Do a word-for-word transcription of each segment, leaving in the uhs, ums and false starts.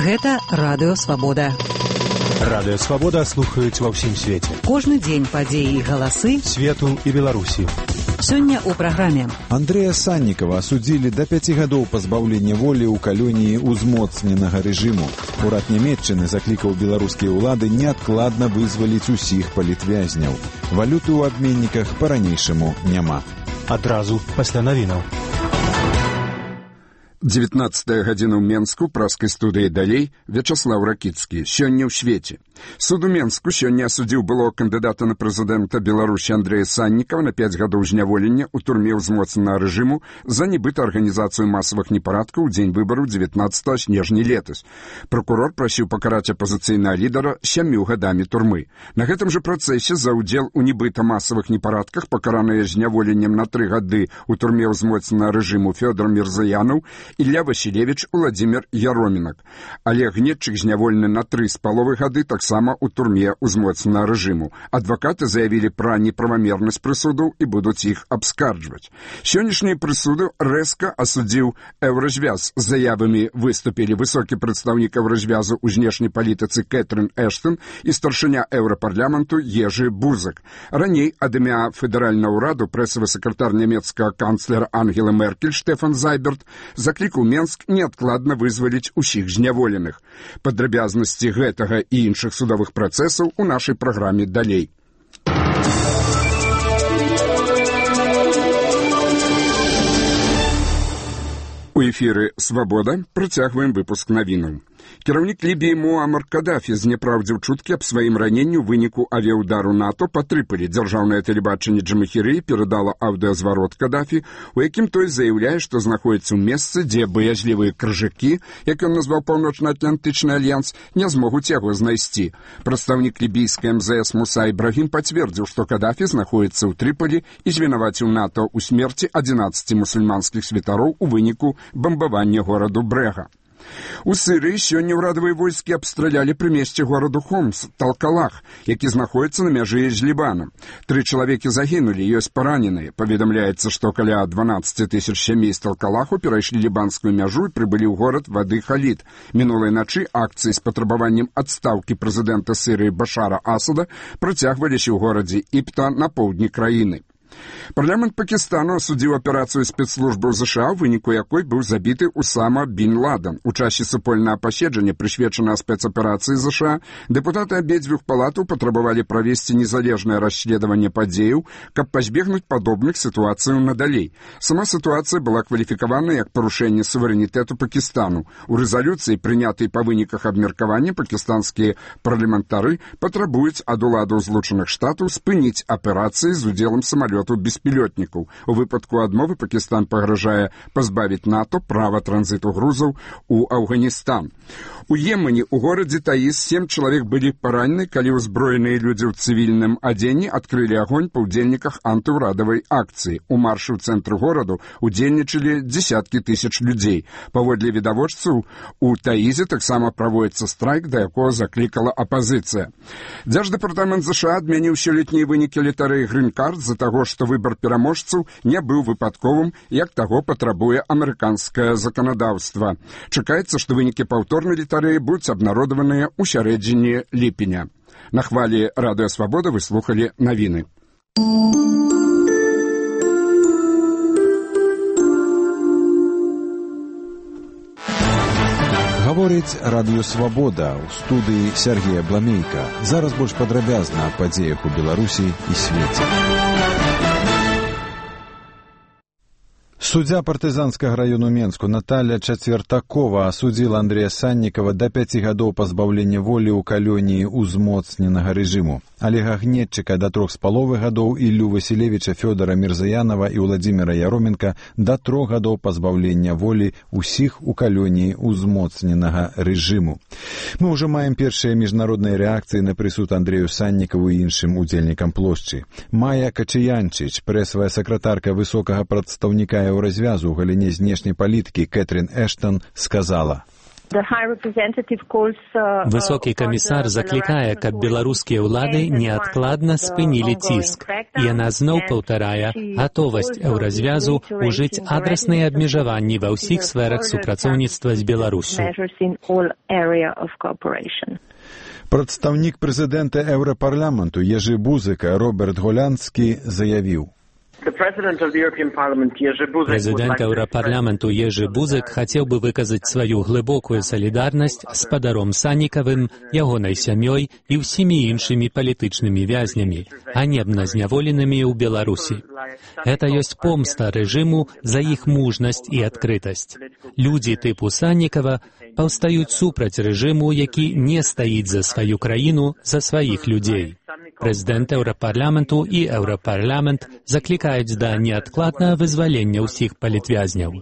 Гэта Радыё Свабода. Радыё Свабода слухаюць ва ўсім свеце. Кожны дзень падзеі і галасы свету і Беларусі. Сёння ў праграме. Андрэя Саннікава асудзілі да пяці гадоў пазбаўлення волі ў калоніі ўзмоцненага рэжыму. Урад Нямецчыны заклікаў беларускія ўлады неадкладна вызваліць усіх палітвязняў. Валюты ў абменніках па-ранейшаму няма. Адразу пасля навінаў. дзевятнаццатая гадзіна ў Менску, праскай студыі далей, Вячаслаў Ракіцкі. Сёння ў свеце. Суд у Менску сёння асудзіў былого кандыдата на прэзідэнта Беларусі Андрэя Саннікава на пяць гадоў зняволення ў турме ўзмоцненага рэжыму за нібыта арганізацыю масавых непарадкаў у дзень выбараў дзевятнаццатага снежня летась. Прокурор прасіў пакараць апазіцыйнага лідара сямю гадамі турмы. На гэтым жа працэсе за ўдзел у нібыта масавых непарадках пакараныя зняволеннем на тры гады ў турме ўзмоцненага рэжыму Фёдор Мірзаянаў, Ілля Васілевіч, Уладзімір Яромінак. Олег Гнетчык зняволены на тры з паловай гады таксама ў турме ўзмоцненага рэжыму. Адвакаты заявілі пра неправамернасць прысудаў і будуць іх абскарджваць. Сённяшнія прысуды рэзка асудзіў Еўразвяз. З заявамі выступілі высокі прадстаўнік Еўразвязу ў знешняй палітыцы Кэтрин Эштон і старшыня Еўрапарламенту Ежы Бузак. Раней ад імя федэральнага ўраду прэсавы сакратар нямецкага канцлера Ангелы Меркель Штефан Зайберт заклікаў Менск неадкладна вызваліць усіх зняволеных. Падрабязнасці гэтага і іншых судовых працэсаў у нашай праграме далей. У эфіры «Свабода» працягваем выпуск навінаў. Кіраўнік Лібіі Муамар Кадафі зняпраўдзіў чуткі аб сваім раненні ў выніку авіяудару НАТО па Трыполі. Дзяржаўнае тэлебачанне Джамахіры перадала аўдыазварот Кадафі, у якім той заяўляе, што знаходзіцца ў месцы, дзе баязлівыя крыжакі, як ён назваў Паўночна-Атлантычны альянс, не змогуць яго знайсці. Прадстаўнік лібійскай эм зэ эс Муса Ібрагім пацвердзіў, што Кадафі знаходзіцца ў Трыполі і звінаваціў НАТО ў смерці адзінаццаці мусульманскіх святароў у выніку бамбавання гораду Брэга. У Сырыі сёння ўрадавыя войскі абстралялі прымесце гораду Хомс, Талкалах, які знаходіцца на мяжы з Лібанам. Тры чалавекі загінулі, ёсць параненыя. Паведамляецца, што каля дванаццаць тысяч сямей з Талкалаху перайшлі лібанскую мяжу і прыбылі ў горад Вады Халід. Мінулай начы акцыі з патрабаваннем адстаўкі прэзідэнта Сырыі Башара Асада працягваліся ў горадзе Іпта на поўдні краіны. Парламент Пакістану асудзіў аперацыю спецслужбаў ЗША, у выніку якой быў забіты Усама бін Ладен. У часе супольнага паседжання, прысвечанага спецаперацыі ЗША, дэпутаты абедзвюх палатаў патрабавалі правесці незалежнае расследаванне падзеяў, каб пазбегнуць падобных сітуацыяў надалей. Сама сітуацыя была кваліфікавана як парушэнне суверэнітэту Пакістану. У рэзалюцыі, прынятай па выніках абмеркавання, пакістанскія парламентары патрабуюць ад уладаў Злучаных Штатаў спыніць аперацыі з удзелам самалётаў беспілётнікаў. У выпадку адмовы Пакістан пагражае пазбавіць НАТО права транзіту грузаў у Афганістан. У Йемене у горадзе Таіз сем чалавек былі паранены, калі ўзброеныя людзі ў цывільным адзенні адкрылі агонь па ўдзельніках антыўрадавай акцыі. У маршы ў цэнтры гораду удзельнічалі дзесяткі тысяч людзей. Паводле відавочцаў, у Таізе таксама праводзіцца страйк, да якога заклікала апазіцыя. Дзярждэпартамент ЗША адмяніў сёлетнія вынікі літарэі грын-карт з-за таго, што выбар пераможцаў не быў выпадковым, як таго патрабуе амерыканскае заканадаўства. Чакаецца, што вынікі паўторнай літарэі будуць абнародаваныя ў сярэдзіне ліпеня. На хвалі Радыё Свабода вы слухалі навіны. Гаворыць Радыё Свабода, ў студыі Сергія Бламейка. Зараз больш падрабязна аб падзеях у Беларусі і свеце. Суддзя партызанскага раёну Менску Наталья Чацвертакова асудзіла Андрэя Саннікава да пяці гадоў пазбаўлення волі ў калоніі ўзмоцненага рэжыму. Олега Гнетчыка да трох з паловай гадоў, Іллю Васілевіча, Фёдора Мірзаянава і Уладзіміра Яроменка да трох гадоў пазбаўлення волі ўсіх у калоніі ўзмоцненага рэжыму. Мы ўжо маем першыя міжнародныя рэакцыі на прысуд Андрэю Саннікаву і іншым удзельнікам плошчы. Майя Качыянчыч, прэсавая сакратарка высокага прадстаўніка Еўразвязу ў галіне знешняй палітыкі Кэтрин Эштон, сказала: Высокі камісар заклікае, каб беларускія ўлады неадкладна спынілі ціск. І яна зноў паўтарае гатовасць еўразвязу ўжыць адрасныя абмежаванні ва ўсіх сферах супрацоўніцтва з Беларусю. Прадстаўнік прэзідэнта Еўрапарламенту Ежы Бузыка Роберт Голянскі заявіў: Прэзідэнт Еўрапарламенту Ежы Бузык хацеў бы выказаць сваю глыбокую салідарнасць з спадаром Саннікавым, ягонай сям'ёй і ўсімі іншымі палітычнымі вязнямі, ганебна зняволенымі ў Беларусі. Гэта ёсць помста рэжыму за іх мужнасць і адкрытасць. Людзі тыпу Саннікава паўстаюць супраць рэжыму, які не стаіць за сваю краіну, за сваіх людзей. Прэзідэнт Еўрапарламенту і Еўрапарламент заклікаюць да неадкладнага вызвалення ўсіх палітвязняў.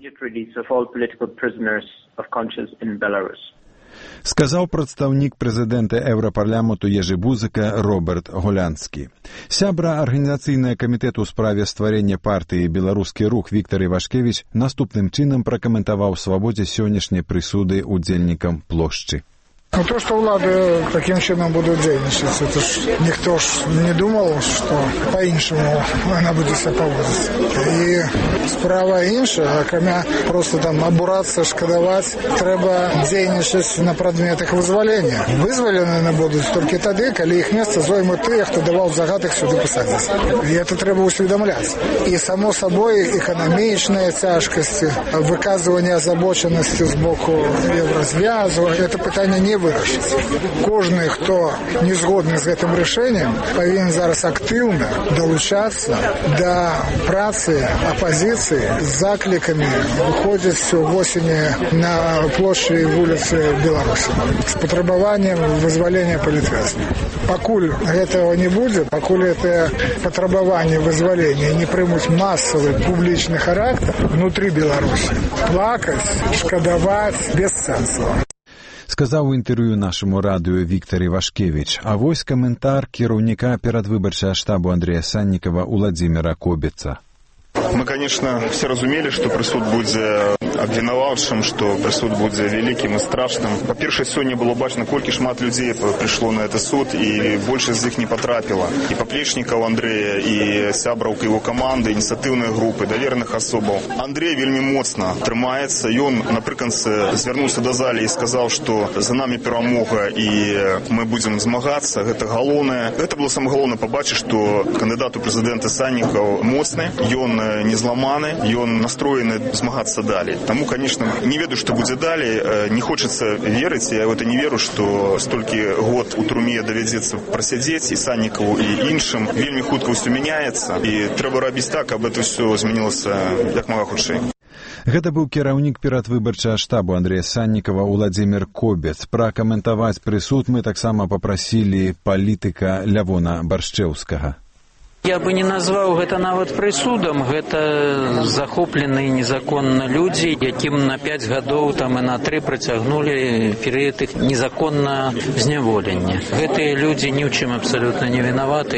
Сказаў прадстаўнік прэзідэнта Еўрапарламенту Ежы Бузыка Роберт Голянскі. Сябра арганізацыйнага камітэту ў справе стварэння партыі «Беларускі рух» Віктар Івашкевіч наступным чынам пракаментаваў свабодзе сённяшняй прысуды удзельнікам плошчы. Ну, то, что влады таким чином будут дзейнічаць, это ж никто ж не думал, что по-іншаму она будет себя поводить. И справа іншая, акрамя просто там абурацца, шкадаваць, трэба дзейнічаць на прадметах вызвалення. Вызвалены они будут только тады, калі их место зоймут тыя, хто давал загад их сюда пасадзіць. И это трэба усведомлять. И само собой экономичные тяжкости, выказывание озабоченности с боку Евразвязу, это питание не вырашыць. Кожны, хто не згодны з гэтым рашэннем, павінен зараз актыўна далучацца да працы апазіцыі з заклікамі выходзіць увосені на плошчы і вуліцы Беларусі з патрабаваннем вызвалення палітвязняў. Пакуль гэтага не будзе, пакуль гэтае патрабаванне вызвалення не прымуць масавы публічны характар внутры Беларусі, плакаць, шкадаваць без сэнсу. Сказаў у інтэрв'ю нашаму радыё Віктар Івашкевіч. А вось каментар кіраўніка перадвыбарчага штабу Андрэя Саннікава Уладзіміра Кобіца. Мы, конечно, все разумели, что прысуд будзе абвінаваўчым, что прысуд будзе вялікім і страшным. Па-першае, сёння было бачна, колькі шмат людзей прыйшло на этот суд, і большасць з іх не потрапіла. І паплечнікаў Андрэя, і сябраўка его каманды, ініцыятыўныя групы, давераных асобаў. Андрей вельмі моцна трымаецца. Ён напрыканцы звярнуўся да залі і сказаў, што за намі перамога і мы будзем змагацца. Гэта галоўнае. Гэта было самае галоўнае пабачыць, што кандыдат у прэзідэнты Саннікаў моцны, ён не зламаны, ён настроены змагацца далей. Таму, конечно, не ведаю, што будзе далей. Не хочацца верыць, я в это не веру, што столькі год у турме давядзецца прасядзець і Саннікаву, і іншым. Вельмі хутка ўсё мяняецца, і трэба рабіць так, каб это ўсё змянілася як мага хутчэй. Гэта быў кіраўнік перадвыбарчага штабу Андрэя Саннікава Уладзімір Кобец. Пракаментаваць прысуд мы таксама папрасілі палітыка Лявона Баршчэўскага. Я бы не назваў гэта нават прысудам, гэта захопленыя незаконна людзі, якім на пяць гадоў там і на тры працягнулі перыяд іх незаконна зняволення. Гэтыя людзі ні ў чым абсалютна не вінаваты.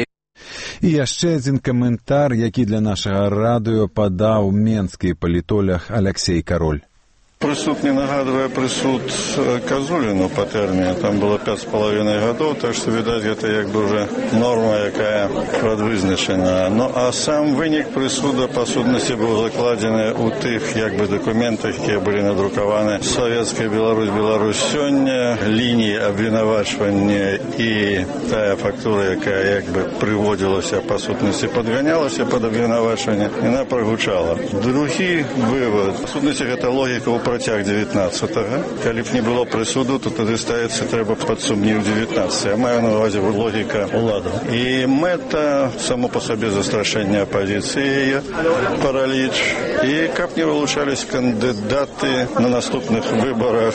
І яшчэ адзін каментар, які для нашага радыё падаў менскі палітолог Аляксей Кароль. Прысуд не нагадвае прысуд Казуліну па тэрміне. Там было пяць з палавінай гадоў, так што, відаць, гэта як бы уже норма, якая прадвызначана. Ну, а сам вынік прысуда, па сутнасці, быў закладзены ў тых, як бы, дакументах, якія былі надрукаваны. Савецкая Беларусь, Беларусь сёння, лініі абвінавачвання і тая фактура, якая, як бы, прыводзілася, па сутнасці, падганялася пад абвінавачванне, яна прагучала. Другі вывод. Па сутнасці, гэта логіка ў працяг дзевятнаццатага. Калі б не было прысуду, то тады ставіцца трэба пад сумнеў дзевятнаццаць. Я маю на ўвазе логіка ўладаў. І мэта само па сабе застрашэння апазіцыі, параліч. І каб не вылучались кандыдаты на наступных выбарах,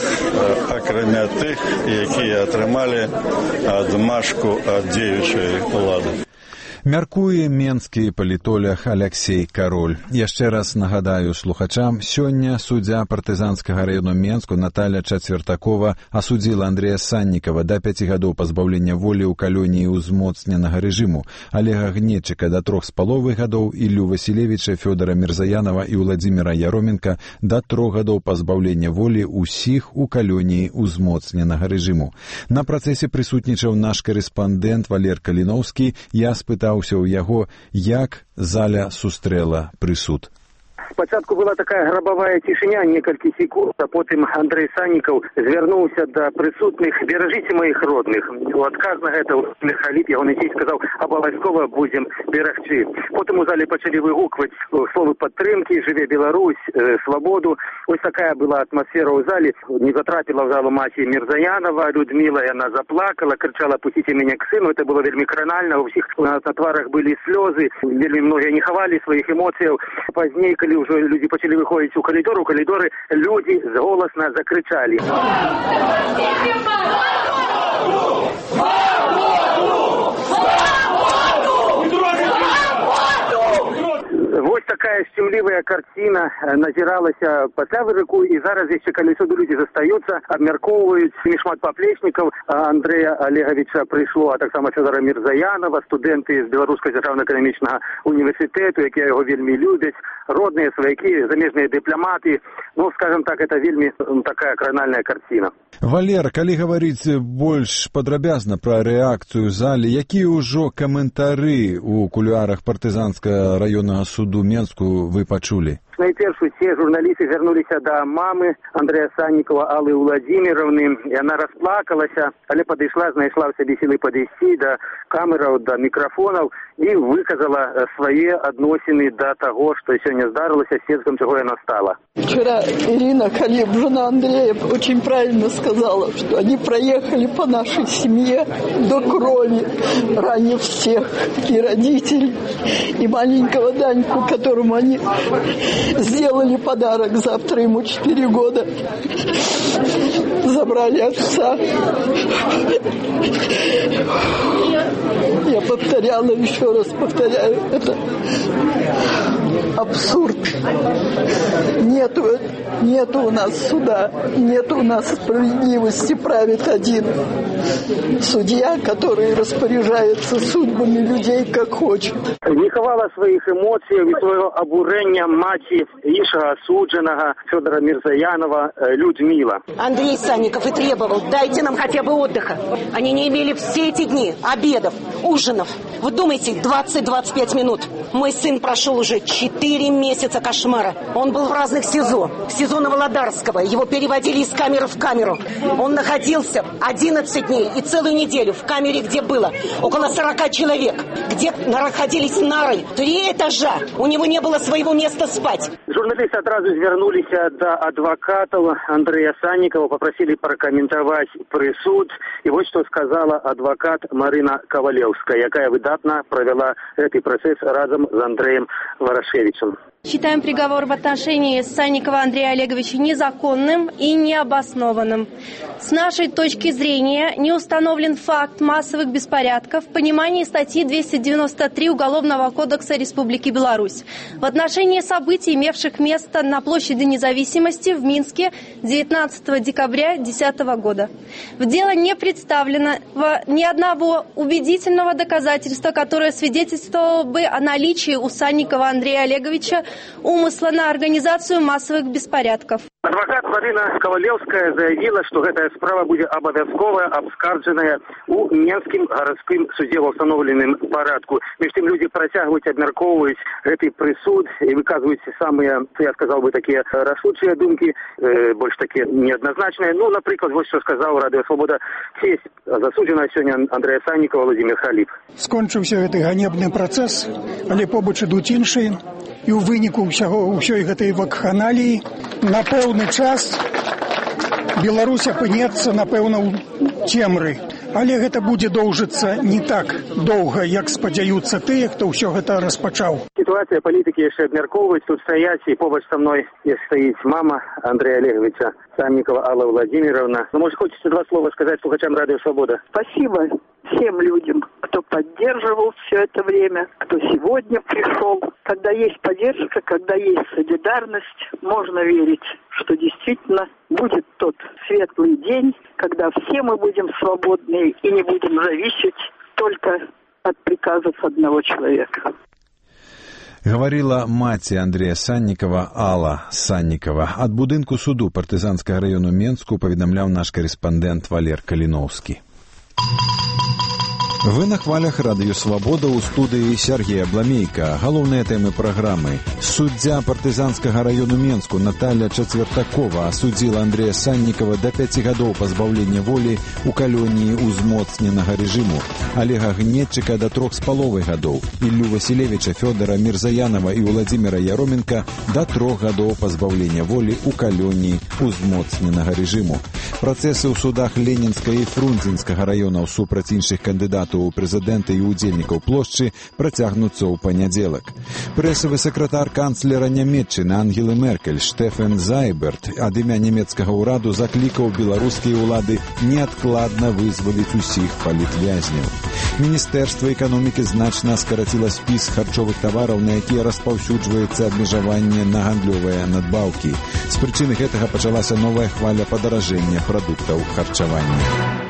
акрамя тых, якія атрымалі адмашку ад дзеючай улады. Мяркуе менскі палітолог Аляксей Кароль. Яшчэ раз нагадаю слухачам, сёння суддзя партызанскага раёну Менску Наталья Чацвертакова асудзіла Андрэя Саннікава да пяці гадоў пазбаўлення волі ў калоніі ўзмоцненага рэжыму, Олега Гнетчыка да трох з паловай гадоў, Іллю Васілевіча, Фёдора Мірзаянова і Владзіміра Яроменка да трох гадоў пазбаўлення волі ўсіх у калоніі ўзмоцненага рэжыму. На працэсе прысутнічаў наш корэспандэнт Валер Каліноўскі. Я спытauся ў яго, як заля сустрэла прысуд. Спачатку была такая грабавая цішыня, некалькі секунд, а потым Андрэй Саннікаў звярнуўся да прысутных: «Беражыце маіх родных». У адказ на гэта Мірхаліп, ягоны цесць, сказаў: «Абавязкова будзем берагчы». Потым у зале пачалі выгукваць словы падтрымкі: «Жыве Беларусь», «Свабоду». Ось такая была атмасфера ў зале. Не затрапіла ў залу маці Мірзаянова, Людміла, яна заплакала, крычала: «Пусціце мяне к сыну». Это было вельмі кранальна, у ўсіх на тварах былі слёзы, вельмі многія не хавалі сваіх эмоцыяў. Пазней, калі ўжо людзі пачалі выходзіць у калідор, у калідоры людзі зголасна закрычалі. Вось такая шчымлівая карціна назіралася пасля выроку, і зараз яшчэ, калі суду людзі застаюцца, абмяркоўваюць. Не шмат паплечнікаў Андрэя Олегавіча прыйшло, а таксама Фёдора Мірзаянова, студэнты з Беларускага дзяржаўна-эканамічнага універсітэту, якія яго вельмі любяць, родныя сваякі, замежныя дыпламаты. Ну, скажем так, это вельмі такая кранальная карціна. Валер, калі гаварыць больш падрабязна пра рэакцыю ў зале, якія ўжо каментары ў кулуарах партызанскага раённага суду Менску вы пачулі? Найперш усе журналісты вярнуліся да мамы Андрэя Саннікава, Аллы Владзіміровны. Яна расплакалася, але падышла, знайшла ў сабе сілы падысці да камераў, да мікрафонаў і выказала свае адносіны да таго, што сёння здарылася, сведкам чаго яна стала. Вчера Ирина Халиб, жена Андрея, очень правильно сказала, что они проехали по нашей семье до крови, ранив всех, и родителей, и маленького Даньку, которому они сделали подарок, завтра ему четыре года. Забрали отца. Я повторяла, еще раз повторяю, это абсурд. Нету, нету у нас суда, нету у нас справедливости, правит один судья, который распоряжается судьбами людей, как хочет. Не хавала своих эмоций и своего обурения маці іншага асуджанага Фёдора Мирзаянова Людмила. Андрей Санников и требовал: дайте нам хотя бы отдыха. Они не имели все эти дни обедов, ужинов. Вы думаете, двадцать-двадцать пять минут. Мой сын прошел уже четыре месяца кошмара. Он был в разных СИЗО. В СИЗО Новолодарского. Его переводили из камеры в камеру. Он находился одиннадцать дней и целую неделю в камере, где было около сорока человек. Где находились нары. Три этажа. У него не было своего места спать. Журналисты сразу звернулись до адвокатов Андрея Санникова, попросили прокомментовать присуд. И вот что сказала адвокат Марина Ковалевская, якая выдатно провела этот процесс разом с Андреем Ворошевичем. Считаем приговор в отношении Санникова Андрея Олеговича незаконным и необоснованным. С нашей точки зрения не установлен факт массовых беспорядков в понимании статьи двести девяносто три Уголовного кодекса Республики Беларусь в отношении событий, имевших место на площади Независимости в Минске девятнадцатого декабря две тысячи десятого года. В дело не представлено ни одного убедительного доказательства, которое свидетельствовало бы о наличии у Санникова Андрея Олеговича умысла на организацию массовых беспорядков. Адвокат Марина Ковалевская заявила, что эта справа будет обовязково обскарженная у Менским городским суде в установленном порядку. Между тем люди протягивают, обмерковывают этот присуд и выказывают самые, я сказал бы, такие рашучие думки, э, больше такие неоднозначные. Ну, например, вот что сказал Радио Свобода честь засуджена сегодня Андрея Санникова Владимир Халіп. Скончився этот ганебный процесс, але побач ідуть інші. І у выніку ўсяго ўсёй гэтай вакханаліі на пэўны час Беларусь апынецца, напэўна, у цемры. Але гэта будзе доўжыцца не так доўга, як спадзяюцца тыя, хто ўсё гэта распачаў. ситуация, политики еще обмерковывают. Тут стоять, и побач со мной стоит мама Андрея Олеговича Санникова Алла Владимировна. Ну, может, хочется два слова сказать слухачам Радио Свобода? Спасибо всем людям, кто поддерживал все это время, кто сегодня пришел. Когда есть поддержка, когда есть солидарность, можно верить, что действительно будет тот светлый день, когда все мы будем свободны и не будем зависеть только от приказов одного человека. Гаварила маці Андрея Саннікава Алла Саннікава. Ад будынку суду партызанскага раёну Менску паведамляў наш карэспандэнт Валер Каліноўскі. Вы на хвалях Радыё Свабода ў студыі Сергея Бламейка. Галоўныя тэмы праграмы. Суддзя партызанскага раёну Менску Наталья Чацвертакова асудзіла Андрея Саннікава да пяці гадоў пазбаўлення волі ў калоніі ўзмоцненага рэжыму, Олега Гнетчыка да трох з паловай гадоў, Іллю Васілевіча, Фёдора Мірзаянова і Владзіміра Яроменка да трох гадоў пазбаўлення волі ў калоніі ўзмоцненага рэжыму. Працэсы ў судах Ленінскага і Фрунзенскага раёнаў супраць іншых кандыдатаў у прэзідэнта і ўдзельнікаў плошчы працягнуцца ў панядзелак. Прэсавы сакратар канцлера Нямецчыны Ангелы Меркель Штефан Зайберт ад імя нямецкага ўраду заклікаў беларускія ўлады неадкладна вызваліць усіх палітвязняў. Міністэрства эканомікі значна скараціла спіс харчовых тавараў, на якія распаўсюджваецца абмежаванне на гандлёвыя надбаўкі. З прычыны гэтага пачалася новая хваля падаражэння прадуктаў харчавання.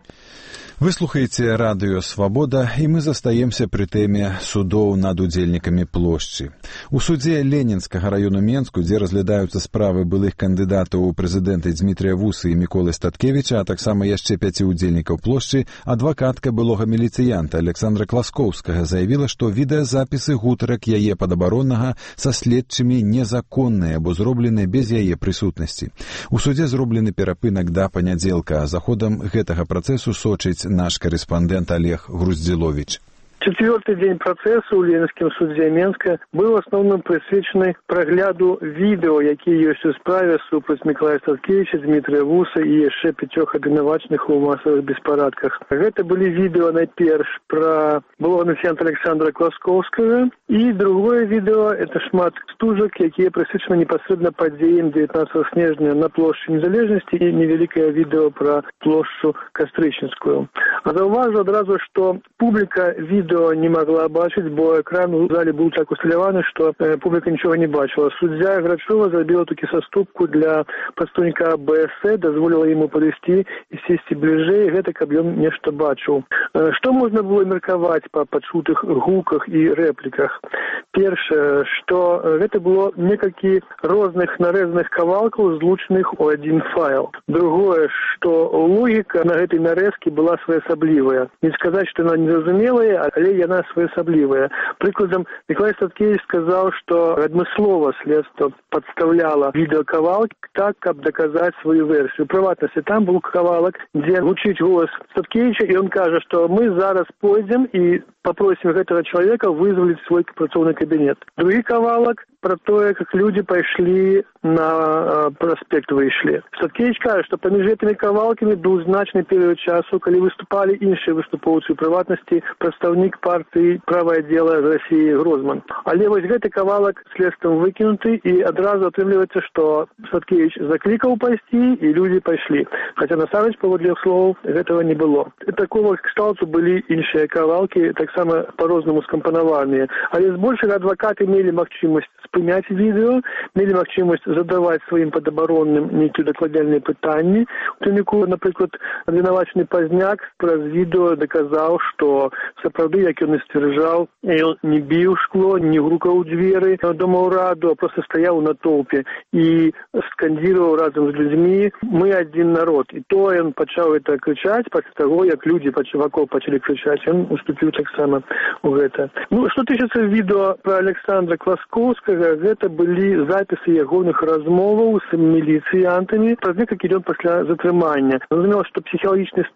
Вы слухаеце Радыё Свабода, і мы застаемся пры тэме судоў над удзельнікамі плошчы. У судзе Ленінскага раёну Менску, дзе разглядаюцца справы былых кандыдатаў у прэзідэнты Дзмітрыя Вусы і Міколы Статкевіча, а таксама яшчэ пяці удзельнікаў плошчы, адвакатка былога міліцыянта Александра Класкоўскага заявіла, што відэазапісы гутарак яе падабароннага са следчымі незаконныя, бо зроблены без яе прысутнасці. У судзе зроблены перапынак да панядзелка, а за ходам гэтага працэсу сочыць наш корреспондент Олег Груздзилович. Четвертый день процесса у Ленинском суде Менска был в основном присвечен прогляду видео, якія ёсць у справе супраць Міколая Статкевіча, Дмітрия Вуса і яшчэ пятёх абвінавачаных у масавых беспарадках. Гэта былі відео найперш про былога міліцыянта Александра Класкоўскага, і другое видео это шмат стужак, якія присвечаны непосредственно падзеям девятнадцатого снежня на плошчы Незалежнасці, і невялікае видео про плошчу Кастрычніцкую. А заўважу адразу, што публіка відео не могла бачыць, бо экран у зале быў так усталяваны, што э, публіка нічога не бачыла. Суддзя Грачова зрабіла такі саступку для прадстаўніка бэ эс э, дазволіла яму падысці і сесці бліжэй, гэта каб ён нешта бачыў. Э, што можна было меркаваць па пачутых гуках і рэпліках? Першае, што гэта было некалькі розных нарэзаных кавалкаў, злучаных у адзін файл. Другое, што логіка на гэтай нарэзкі была своеасаблівая. Не сказаць, што яна незразумелая, але яна своеасаблівая. Прыкладам, Міколай Статкевіч сказаў, што адмыслова следства падстаўляла відэакавалак так, каб даказаць сваю версію. Прыватнасці, там быў кавалак, дзе гучыць голас Статкевіча, і ён кажа, што мы зараз пойдзем і попросім гэтага чалавека вызваліць свой працоўны кабінет. Другі кавалак про тое, как люди пайшлі на э, праспект выйшлі. Статкевіч кажа, што паміж гэтымі кавалкамі быў значны перыяд часу, калі выступалі іншыя выступоўцы, у прыватнасці прадстаўнік партыі «Правае дело» з Расіі Грозман. Але вось гэты кавалак следствам выкінуты, і адразу атрымліваецца, што Статкевіч заклікаў пайсці, і людзі пайшлі. Хаця насамрэч, паводле слоў, гэтага не было. Такого кшталту былі іншыя кавалкі, таксама па-рознаму скампанаваныя. Але збольшага адвакаты мелі магчымасць спыняць відэо, мелі магчымасць задаваць сваім падабаронным нейкія дакладальныя пытанні. У тым ліку, напрыклад, абвінавачаны Пазняк праз відэо даказаў, што сапраўды, як ён і сцвярджаў, ён не біў шкло, не грукаў дзверы дома ўраду, а проста стаяў на толпе і скандзіраваў разам з людзьмі «Мы адзін народ». І то ён пачаў это крычаць пасля таго, як людзі вакол пачалі крычаць. Ён уступіў таксама ў гэта. Ну, што тычыцца відэо пра Александра Класкоўскага, гэта былі запісы ягоных размоваў з міліцыянтамі праз некалькі дзён пасля затрымання. Зразумела, што псіхалагічны стан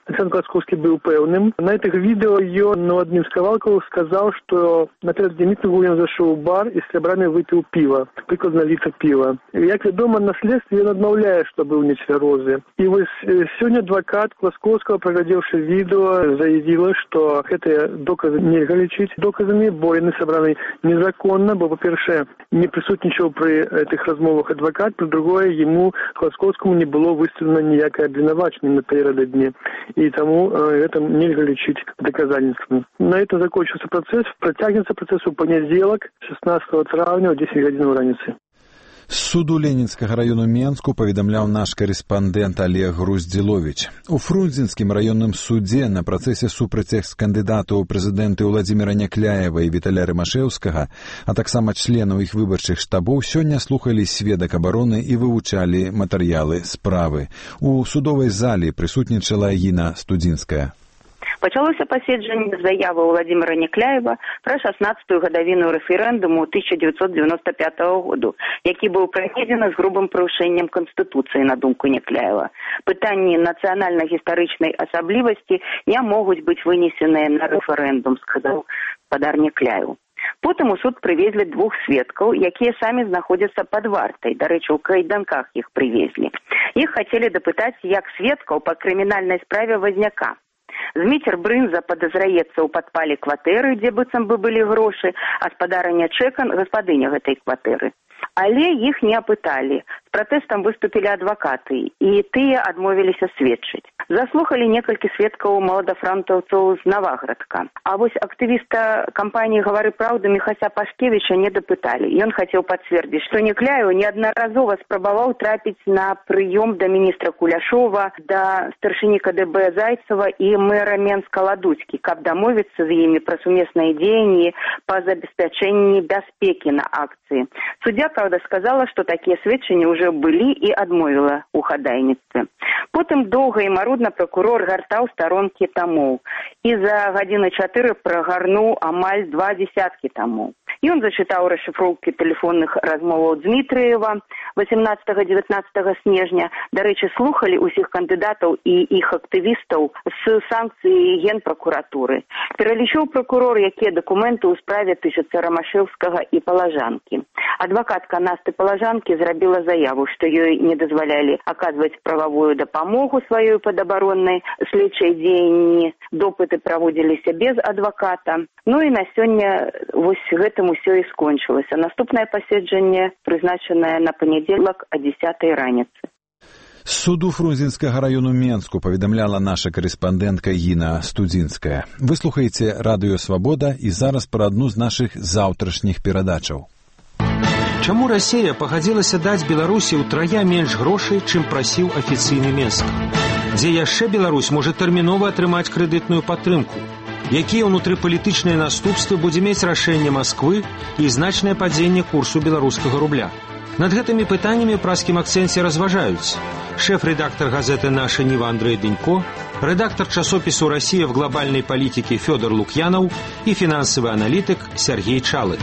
Александр Класкоўскі быў пэўным. На этих видео ён ну, адным з кавалкаў сказаў, што напердадні мітынгу ён зашоў у бар і з сябрамі выпіў піва, прыкладна літр піва. Як вядома, на следстве ён адмаўляе, што быў нецвярозы. І вось сёння адвакат Класкоўскага, праглядзеўшы відео, заявіла, што гэтыя доказы нельга лічыць доказамі, бо яны сабраны незаконна, бо, па-першае, не прысутнічаў пры гэтых размовах адвакат, па-другое, яму Класкоўскаму не было выставлена ніякае абвінавачанне напердадні. И тому э, это нельзя лечить доказательством. На этом закончился процесс. Протягнется процесс у понедельник, шестнадцатого травня, в десять гадзін раніцы. З суду Ленінскага району Менску паведамляў наш корэспандэнт Олег Груздзіловіч. У Фрунзенскім раённым судзе на працэсе супраць экс-кандыдатаў у прэзідэнты Уладзіміра Някляева і Віталя Рымашэўскага, а таксама членаў іх выбарчых штабоў, сёння слухалі сведак абароны і вывучалі матэрыялы справы. У судовай залі прысутнічала Іна Студзінская. Пачалося паседжанне з заявы Уладзіміра Някляева пра шаснаццатую гадавіну рэферэндуму тысяча дзевяцьсот девяносто пятого году, які быў праведзены з грубым парушэннем Канстытуцыі, на думку Някляева. Пытанні нацыянальна-гістарычнай асаблівасці не могуць быць вынесеныя на рэферэндум, сказаў гаспадар Някляеў. Потым у суд прывезлі двух сведкаў, якія самі знаходзяцца пад вартай. Дарэчы, у кайданках іх прывезлі. Іх хацелі дапытаць як сведкаў па крымінальнай справе Вазняка. Зміцер Брынза падазраецца ў падпале кватэры, дзе быццам бы былі грошы, а спадарыня Чэкан – гаспадыня гэтай кватэры. Але іх не апыталі. З пратэстам выступілі адвакаты, і тыя адмовіліся сведчыць. Заслухалі некалькі сведкаў маладафрантаўцаў з Наваградка. А вось актывіста кампаніі «Гавары праўду» Міхася Пашкевіча не дапыталі. Ён хацеў пацвердзіць, што Някляеў неаднаразова спрабаваў трапіць на прыём да міністра Куляшова, да старшыні ка дэ бэ Зайцева і мэра Менска Ладуцькі, каб дамовіцца з імі пра сумесныя дзеянні па забеспячэнні бяспекі на акцыі. Суддзя, правда, сказала, што такія сведчанні ўжо былі і адмовіла ў хадайніцтве. Потым доўга і марудна пракурор гартаў старонкі тамоў і за гадзіны чатыры прагарнуў амаль два дзесяткі тамоў. Ён зачытаў расшыфроўкі тэлефонных размоваў Дмітрыева восемнадцатага-дзевятнаццатага снежня. Дарэчы, слухалі ўсіх кандыдатаў і іх актывістаў з санкцыі генпракуратуры. Пералічыў пракурор, якія дакументы ў справе тычацца Рамашэўскага і Палажанкі. Адвакатка Насты Палажанкі зрабіла заяву, што ёй не дазвалялі аказваць прававую дапамогу сваёй падабароннай следчай дзеянні. Допыты праводзіліся без адваката. Ну і на сёння вось гэтым усё і скончылася. Наступнае паседжанне прызначанае на панядзелак о дзесятай раніцы. З суду Фрунзенскага раёну Менску паведамляла наша корэспандэнтка Іна Студзінская. Вы слухаеце Радыё Свабода і зараз пра адну з нашых заўтрашніх перадачаў. Чаму Расія пагадзілася даць Беларусі ўтрая менш грошай, чым прасіў афіцыйны Менск? Дзе яшчэ Беларусь можа тэрмінова атрымаць крэдытную падтрымку? Якія ўнутрыпалітычныя наступствы будзе мець рашэнне Масквы і значнае падзенне курсу беларускага рубля? Над гэтымі пытаннямі ў праскім акцэнце разважаюць шэф-рэдактар газеты «Наша Ніва» Андрэй Дэнько, рэдактар часопісу «Россия в глобальной политике» Фёдор Лукьянов і фінансавы аналітык Сергей Чалы.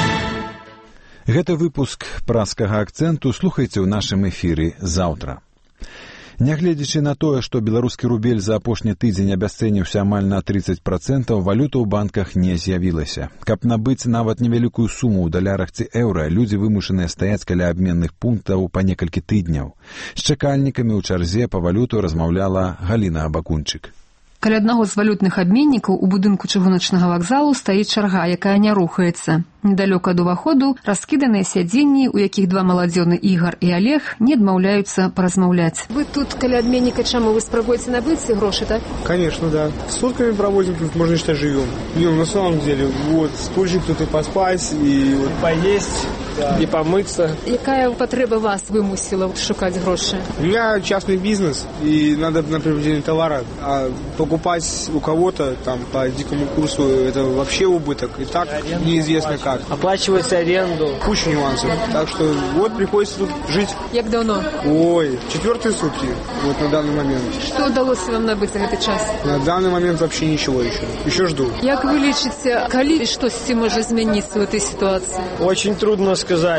Гэты выпуск праскага акцэнту слухайце ў нашым эфіры заўтра. Нягледзячы на тое, што беларускі рубель за апошні тыдзень абясцэніўся амаль на тридцать процентаў, валюта ў банках не з'явілася. Каб набыць нават невялікую суму ў далярах ці еўра, людзі вымушаныя стаяць каля абменных пунктаў па некалькі тыдняў. З чакальнікамі ў чарзе па валюту размаўляла Галіна Абакунчык. Каля аднаго з валютных абменнікаў у будынку чыгуначнага вакзалу стаіць чарга, якая не рухаецца. Недалёка ад уваходу раскіданыя сядзенні, у якіх два маладзёны Ігар і Олег не адмаўляюцца паразмаўляць. Вы тут каля обменника, чаму вы спробуете набыть гроши, так? Конечно, да. Сутками проводим, тут можно считать живем. Не, на самом деле, вот, стульчик тут и поспать, и вот поесть, да, и помыться. Якая потреба вас вымусила шукать гроши? У меня частный бизнес, и надо на приобретение товара, а покупать у кого-то там по дикому курсу, это вообще убыток, и так неизвестно как. Оплачивать аренду. Куча нюансов. Так что вот приходится тут жить. Як давно? Ой, четвертые сутки вот на данный момент. Что удалось вам набыть за этот час? На данный момент вообще ничего еще. Еще жду. Як вы лічыце, калі и что с этим может измениться в этой ситуации? Очень трудно сказать.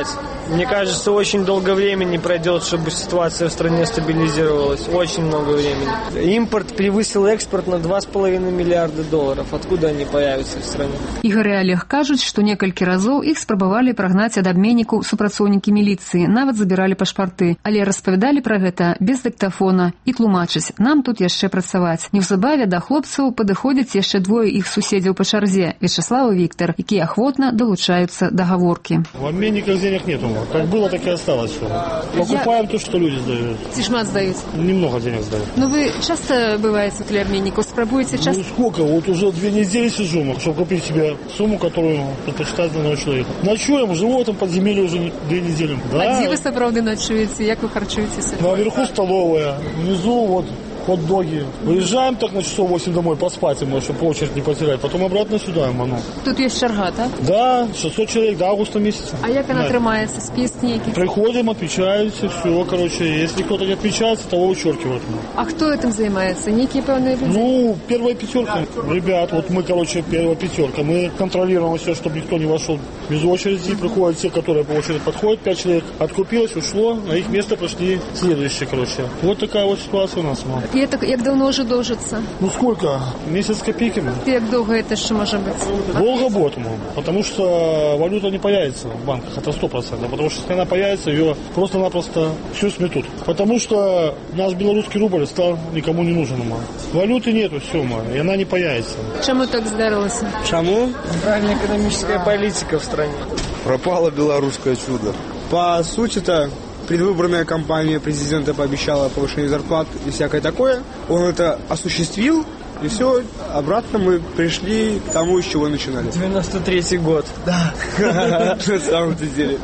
Мне кажется, очень долго времени пройдет, чтобы ситуация в стране стабилизировалась. Очень много времени. Импорт превысил экспорт на два с половиной миллиарда долларов. Откуда они появятся в стране? Ігор і Олег кажуць, што некалькі разоў іх спрабавалі прагнаць ад абменніку супрацоўнікі міліцыі, нават забіралі пашпарты, але распавядалі пра гэта без дыктафона і тлумачаць: нам тут яшчэ працаваць. Неўзабаве да хлопцаў падыходзяць яшчэ двое іх суседзяў па чарзе, Вячеслав і Віктор, якія ахвотна долучаюцца да гаворкі. В обменниках денег нету. Как было, так и осталось все. Покупаем Я... то, что люди сдают. Тишмат сдают? Немного денег сдают. Но вы часто бываете для обменников? Спробуете часто? Ну сколько? Вот уже две недели сижу, чтобы купить себе сумму, которую предпочитает данного человека. Ночуем, живу в этом подземелье уже две недели. Да. А где вы, соправды, ночуете? Как вы харчуетесь? Наверху столовая, внизу вот хот-доги. Выезжаем так на часов восемь домой поспать, чтобы очередь не потерять. Потом обратно сюда, ману. Тут есть чарга, так? Да, шестьсот человек до августа месяца. А як она тримается? Список некий? Приходим, отмечаемся, все, короче. Если кто-то не отмечается, того вычеркивают. А кто этим занимается? Некие певные люди? Ну, первая пятерка. Ребят, вот мы, короче, первая пятерка. Мы контролируем все, чтобы никто не вошел без очереди. Приходят те, которые по очереди подходят. Пять человек откупилось, ушло. На их место пошли следующие, короче. Вот такая вот ситуация у нас, мам. І это, як давно уже довжится? Ну сколько? Месяц с копейками. Як долго это еще может быть? Долго будет, потому что валюта не появится в банках, это сто процентов. Потому что если она появится, ее просто-напросто всю сметут. Потому что наш белорусский рубль стал никому не нужен. Валюты нету, все, и она не появится. Чему так здарилося? Чему? Правильная экономическая политика в стране. Пропало белорусское чудо. По сути-то, предвыборная кампания президента пообещала повышение зарплат и всякое такое. Он это осуществил, и все, обратно мы пришли к тому, с чего начинали. девяносто третий год. Да. На самом-то деле.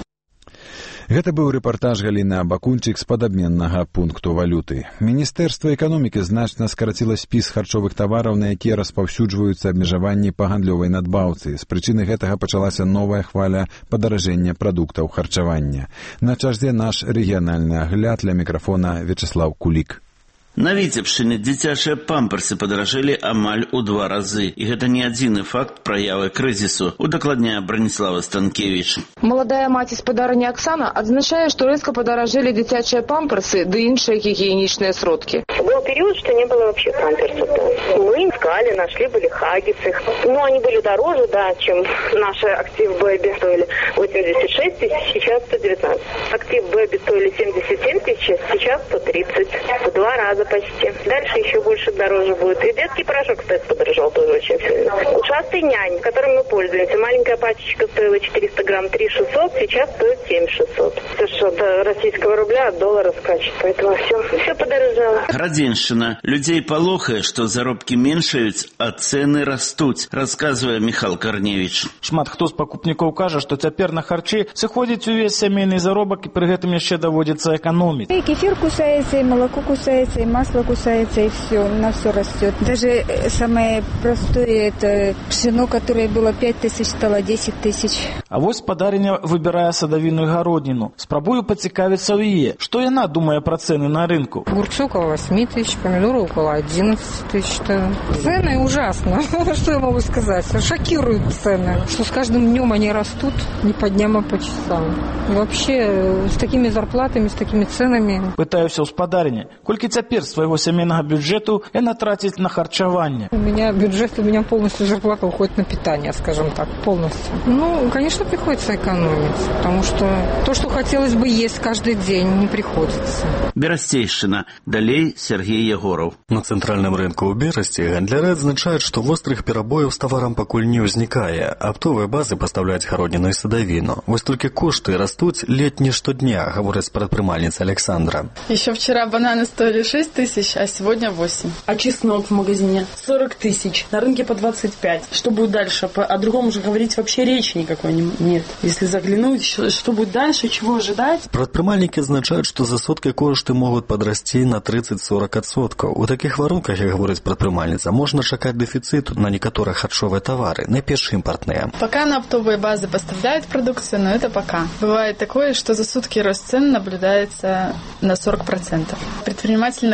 Гэта быў рэпартаж Галіны Абакунчык з падабменнага пункту валюты. Міністэрства эканомікі значна скараціла спіс харчовых тавараў, на якія распаўсюджваюцца абмежаванні па гандлёвай надбаўцы. З прычыны гэтага пачалася новая хваля падаражэння прадуктаў харчавання. На чарзе наш рэгіянальны агляд, ля мікрафона Вячеслав Кулік. На Віцебшчыне дзіцячыя памперсы падаражэлі амаль у два разы. І гэта не адзіны факт праявы крызісу, удакладняе Браніслава Станкевіч. Маладая маці спадарня Оксана адзначае, што рэзка падаражэлі дзіцячыя памперсы ды іншыя гігіенічныя сродкі. Был период, что не было вообще памперсов. Мы искали, нашли, были хаггисы. Но они были дороже, да, чем наши Актив Бэби стоили восемьдесят шесть тысяч, сейчас сто девятнадцать. Актив Бэби стоили семьдесят семь тысяч, сейчас сто тридцать. В два раза почти. Дальше еще больше дороже будет. И детский порошок, кстати, подорожал тоже очень сильно. Ушастый нянь, которым мы пользуемся. Маленькая пачечка стоила четыреста грамм три шестьсот, сейчас стоит семь шестьсот. Это что, от российского рубля, от доллара скачет. Поэтому все, все подорожало. Градзеншчына. Людзей палохае, што заробкі меншаюць, а цэны растуць, расказвае Міхал Карневіч. Шмат хто з пакупнікоў кажа, што цяпер на харчы сыходзіць увесь сямейны заробак і пры гэтым яшчэ даводзіцца эканоміць. И кефир кусается, и молоко кусается, и масло кусается, и все, на все растет. Даже самое простое, это пшено, которое было пять тысяч, стало десять тысяч. А вось спадарня выбірае садавіну і гародніну. Спрабую пацікавіцца ў яе. Што яна думае пра цэны на рынку? Огурцы около восемь тысяч, помидоры около одиннадцать тысяч. Цены ужасно. Что я могу сказать? Шокируют цены. Что с каждым днем они растут не по дням, а по часам. И вообще с такими зарплатами, с такими ценами. Пытаюся ў спадарні. Колькі цяпер свайго сямейнага бюджету яна траціць на харчаванне? У меня бюджет, у меня полностью зарплата уходит на питание, скажем так, полностью. Ну, конечно, приходится экономить, потому что то, что хотелось бы есть каждый день, не приходится. Берасцейшчына. Далей Сергей Егоров. На цэнтральным рынку ў Берасці гандляры адзначаюць, што вострых перабояў з таварам пакуль не ўзнікае. Аптовыя базы пастаўляюць гародніну і садавіну. Вось толькі кошты растуць ледь не штодня, гаворыць прадпрымальніца Александра. Еще вчера бананы стоили шесть тысяч, а сегодня восемь. А чеснок в магазине сорок тысяч, на рынке по двадцать пять. Что будет дальше? О другом уже говорить вообще речи никакой нет. Если заглянуть, что будет дальше, чего ожидать? Прадпрымальнікі адзначаюць, што за соткай кошты могуць падрасці на тридцать-сорок адсоткаў. У такіх варунках, як гаворыць прадпрымальніца, можна чакаць дэфіцыту на некаторыя харчовыя тавары, найперш імпартныя. Пока на оптовые базы поставляют продукцию, но это пока. Бывает такое, что за сутки рост цен наблюдается на сорок процентов. Предприниматели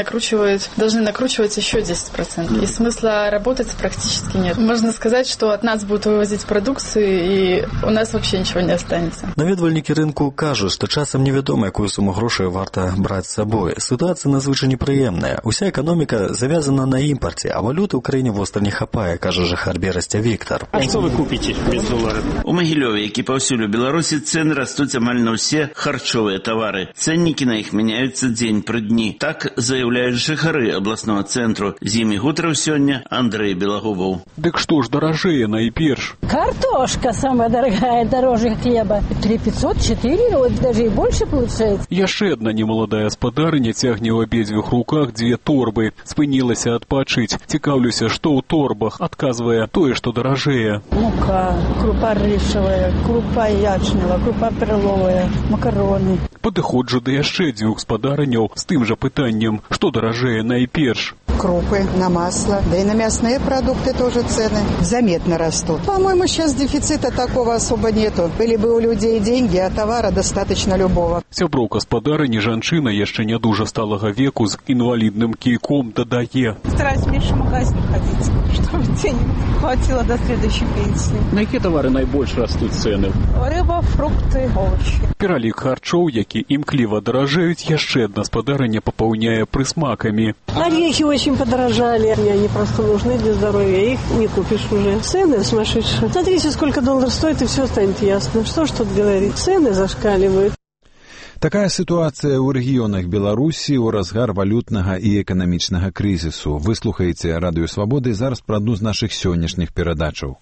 накручивают, должны накручивать еще десять процентов. И смысла работать практически нет. Можно сказать, что от нас будут вывозить продукцию, и у нас вообще ничего не останется. Наведвальнікі рынку кажуць, што часам невядома, якую суму грошай варта браць з сабой. Сітуацыя надзвычай непрыемная. Уся эканоміка завязана на імпарце, а валюты ў краіне востра не хапае, кажа жыхар Берасця Віктор. А што вы купіце без долара? У Магілёве, які паўсюль у Беларусі, цэны растуць амаль на ўсе харчовыя тавары. Цэннікі на іх мяняюцца дзень пры дні. Так заяўляюць жыхары абласнога цэнтру. З імі гутарыў сёння Андрэй Белагубаў. Дык што ж даражэе найперш? Картошка самая дорогая, дороже хлеба. три пятьсот, четыре, вот даже и больше получается. Яшчэ адна немаладая спадарыня цягне ў абедзвюх руках дзве торбы. Спынілася адпачыць. Цікаўлюся, што ў торбах. Адказвае тое, што даражэе. Мука, крупа рисовая, крупа ячневая, крупа перловая, макароны. Падыходжу да яшчэ дзвюх спадарыняў з тым жа пытаннем, што даражэе найперш. Крупы, на масло, да и на мясные продукты тоже цены заметно растут. По-моему, сейчас дефицита такого особо нету. Были бы у людей деньги, а товара достаточно любого. Сяброўка спадарыні, жанчына яшчэ не дужа сталага веку з інвалідным кійком дадае. Стараюсь меньше в магазин ходить, чтобы денег хватило до следующей пенсии. На какие товары найбольш растут цены? Рыба, фрукты, овощи. Пералік харчоў, які імкліва даражэюць, яшчэ адна спадарыня папаўняе прысмакамі. Орехи очень подорожали. Они просто нужны для здоровья. Их не купишь уже. Цены сумасшедшие. Смотрите, сколько долларов стоит, и все станет ясно. Что ж тут говорить? Цены зашкаливают. Такая сітуацыя ў рэгіёнах Беларусі ў разгар валютнага і эканамічнага крызісу. Выслухаеце Радыё Свабоды зараз пра адну з нашых сённяшніх перадачаў.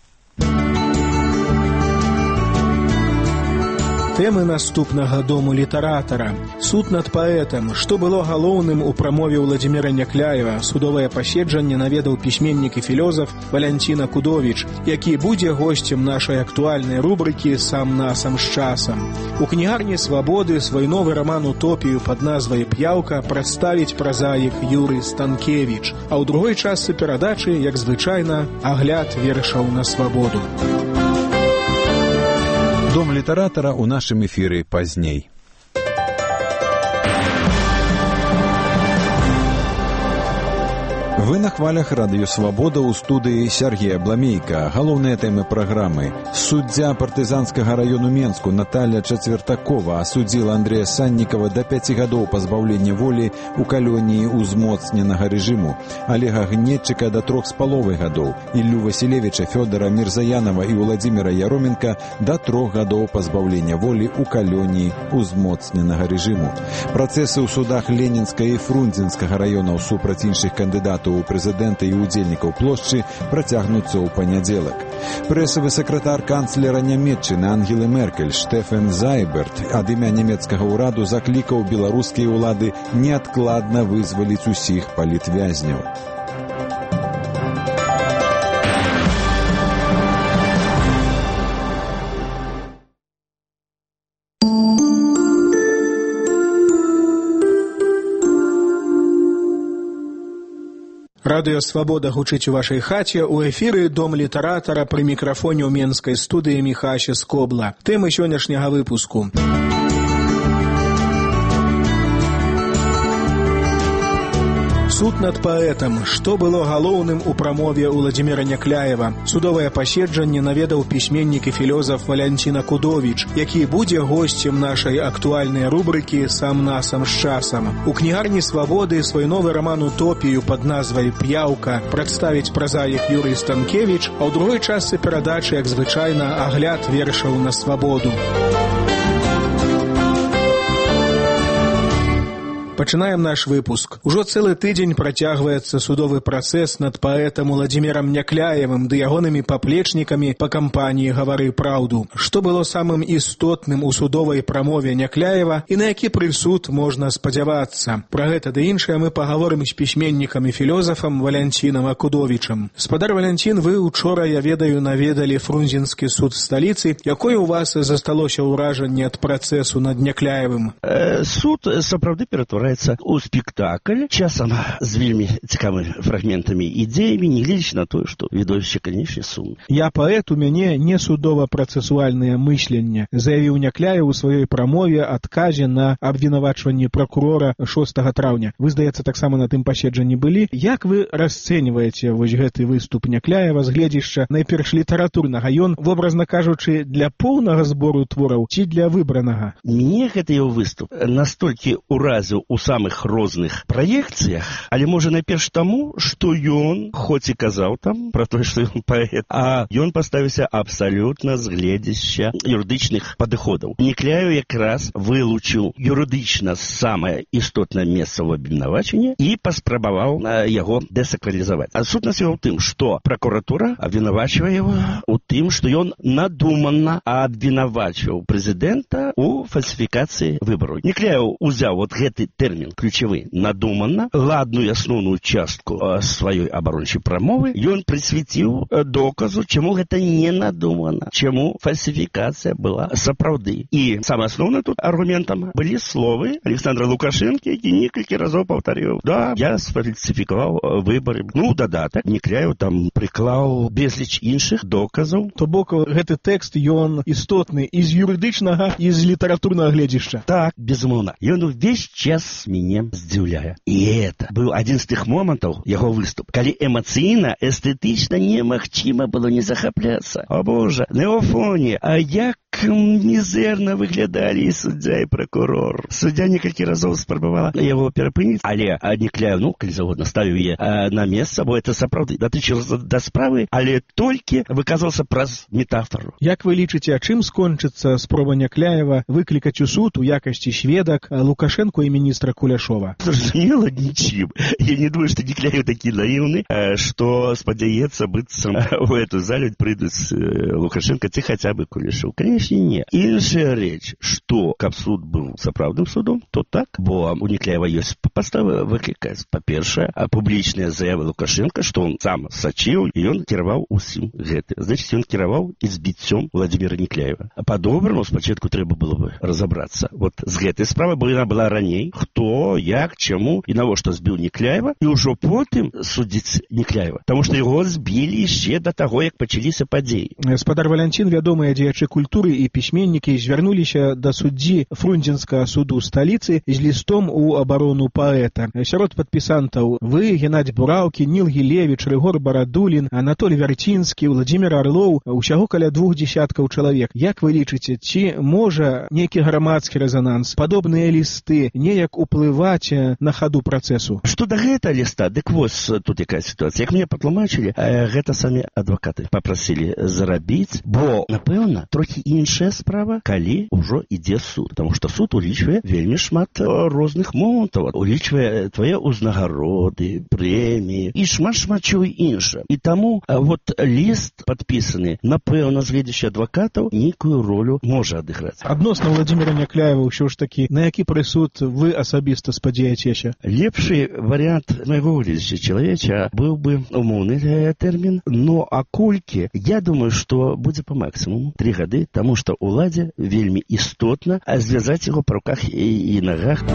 Тэмы наступнага дому літаратара. Суд над паэтам. Што было галоўным у прамове Владзіміра Някляева? Судовае паседжанне наведаў пісьменнік і філёзаф Валянціна Кудовіч, які будзе госцем нашай актуальнай рубрыкі «Сам насам з часам». У кнігарні «Свабоды» свой новы раман «Утопію» пад назвай «П'яўка» прадставіць празаік Юрый Станкевіч. А ў другой частцы перадачы, як звычайна, агляд вершаў на свабоду. Дом літаратара ў нашым эфіры пазней. Вы на хвалях Радыё Свабода ў студыі Сергея Бламейка. Галоўныя тэмы праграмы. Суддзя партызанскага раёну Менску Наталья Чацвертакова асудзіла Андрэя Саннікава да пяці гадоў пазбаўлення волі ў калоніі ўзмоцненага рэжыму, Олега Гнетчыка да трох з паловай гадоў, Іллю Васілевіча, Фёдора Мірзаянова і Владзіміра Яроменка да трох гадоў пазбаўлення волі ў калоніі ўзмоцненага рэжыму. Працэсы ў судах Ленінскага і Фрунзенскага раёнаў супраць іншых кандыдатаў у прэзідэнта і удзельнікаў плошчы працягнуцца ў панядзелак. Прэсавы сакратар канцлера Нямецчыны Ангелы Меркель Штефан Зайберт ад імя нямецкага ўраду заклікаў беларускія ўлады неадкладна вызваліць усіх палітвязняў. Радыё Свабода гучыць у вашай хаце. У эфіры дом літаратара, пры мікрафоне ў менскай студыі Міхася Скобла. Тэмы сённяшняга выпуску. Суд над паэтам. Што было галоўным у прамове Владзіміра Някляева? Судовае паседжанне наведаў пісьменнік і філёзаф Валянціна Кудовіч, які будзе госцем нашай актуальнай рубрыкі «Сам насам з часам». У кнігарні «Свабоды» свой новы раман «Утопію» пад назвай «П'яўка» прадставіць празаік Юрый Станкевіч, а ў другой частцы перадачы, як звычайна, агляд вершаў на свабоду. Пачынаем наш выпуск. Ужо цэлы тыдзень працягваецца судовы працэс над паэтам Владзімірам Някляевым ды ягонымі паплечнікамі па кампаніі «Гавары праўду». Што было самым істотным у судовай прамове Някляева і на які прысуд можна спадзявацца? Пра гэта ды іншае мы пагаворым з пісьменнікам і філёзафам Валянцінам Акудовічам. Спадар Валянцін, вы учора, я ведаю, наведалі Фрунзенскі суд сталіцы. Якое у вас засталося ўражанне ад працэсу над Някляевым? Суд сапраўды ператвараецца ператвараецца ў спектакль, часам з вельмі цікавымі фрагментамі ідзеямі, нягледзячы на тое, што відовішча, канечне, сумна. Я паэт, у мяне не судова-працэсуальнае мысленне, заявіў Някляев у сваёй прамове адказе на абвінавачванне пракурора шостага траўня. Вы, здаецца, таксама на тым паседжанні былі. Як вы расцэньваеце вось гэты выступ Някляева з гледзяшча найперш літаратурнага? Ён, вобразна кажучы, для поўнага збору твораў ці для выбранага? Мне гэты яго выступ настолькі уразіў у самых розных праекцыях, але можа найперш таму, што ён, хоць і казаў там пра тое, што ён паэт, а ён паставіўся абсалютна з гледзяшча юрыдычных падыходаў. Някляев якраз вылучыў юрыдычна самае істотнае месца ў абвінавачанні і паспрабаваў яго дэсакралізаваць. А сутнасць яго ў тым, што пракуратура абвінавачвае яго у тым, што ён надуманна абвінавачваў прэзідэнта ў фальсіфікацыі выбараў. Някляев узяў вот гэты тэрмін ключавы надуманна, ладную асноўную частку сваёй абарончай прамовы ён прысвяціў доказу, чаму гэта не надумана, чаму фальсіфікацыя была сапраўды. І самае асноўнае тут аргументам былі словы Александра Лукашэнкі, які некалькі разоў паўтарыў: да, я сфальсіфікаваў выбары. Ну, дадатак, Някляев там прыклаў безліч іншых доказаў. То бок гэты тэкст, ён істотны і з юрыдычнага, і з літаратурнага гледзяшча. Так, безумоўна. Ён увесь час мяне здзіўляе. І это быў адзін з тых момантаў яго выступ, калі эмацыйна, эстэтычна немагчыма было не захапляцца. О боже, на яго фоне, а як мізэрна выглядалі і суддзя, і пракурор. Суддзя некалькі разоў спрабавала яго перапыніць, але Някляев, ну, калі заводна, ставіў яе на месца, бо это сапраўды датычылася да справы, але толькі выказваўся праз метафору. Як вы лічыце, а чым скончыцца спроба Някляева выклікаць у суд у якасці сведак Лукашэнку і міністра Куляшова? Зразумела, нічым. Я не думаю, што Някляев такі наіўны, што спадзяецца быццам у эту залю прыйдуць Лукашенко ці хаця бы Куляшов. Конечно, не. Іншая рэч, што каб суд быў сапраўдным судом, то так, бо у Някляева ёсць падставы выклікаць. Па-першае, публічная заява Лукашенко, што он сам сачыў, і ён кіраваў усім гэтым. Значыць, ён кіраваў і збіццём Владимира Някляева. А па-добраму спачатку трэба было бы разабрацца вот з гэтай справай, бо яна была раней, хто, як, чаму і навошта збіў Някляева, і ўжо потым судзіць Някляева, таму што яго збілі яшчэ да таго, як пачаліся падзеі. Спадар Валянцін, вядомыя дзеячы культуры і пісьменнікі звярнуліся да суддзі Фрунзенскага суду сталіцы з лістом у абарону паэта. Сярод падпісантаў вы, Геннадзь Бураўкі, Ніл Гілевіч, Рыгор Барадулін, Анатоль Вярцінскі, Владзімір Арлоў, усяго каля двух дзесяткаў чалавек. Як вы лічыце, ці можа нейкі грамадскі рэзананс, падобныя лісты неяк уплываць на хаду працэсу? Што да гэта ліста, дык вось тут якая сітуацыя. Як мне патлумачылі, гэта самі адвакаты папрасілі зарабіць, бо, напэўна, трохі іншая справа, калі ўжо ідзе суд. Таму што суд улічвае вельмі шмат розных момантаў, улічвае твае ўзнагароды, прэміі і шмат-шмат чого інша. І таму вот ліст падпісаны, напэўна, з гледзячы адвакатаў, нейкую ролю можа адыграць. Адносна Владзіміра Някляева ўсё ж такі, на які прысуд вы асабіста спадзяецеся? Лепшы варыянт майго гледзяча чалавеча быў бы умоўны тэрмін, но а колькі, я думаю, што будзе па максімуму тры гады, таму што ўладзе вельмі істотна звязаць яго па руках і, і нагах.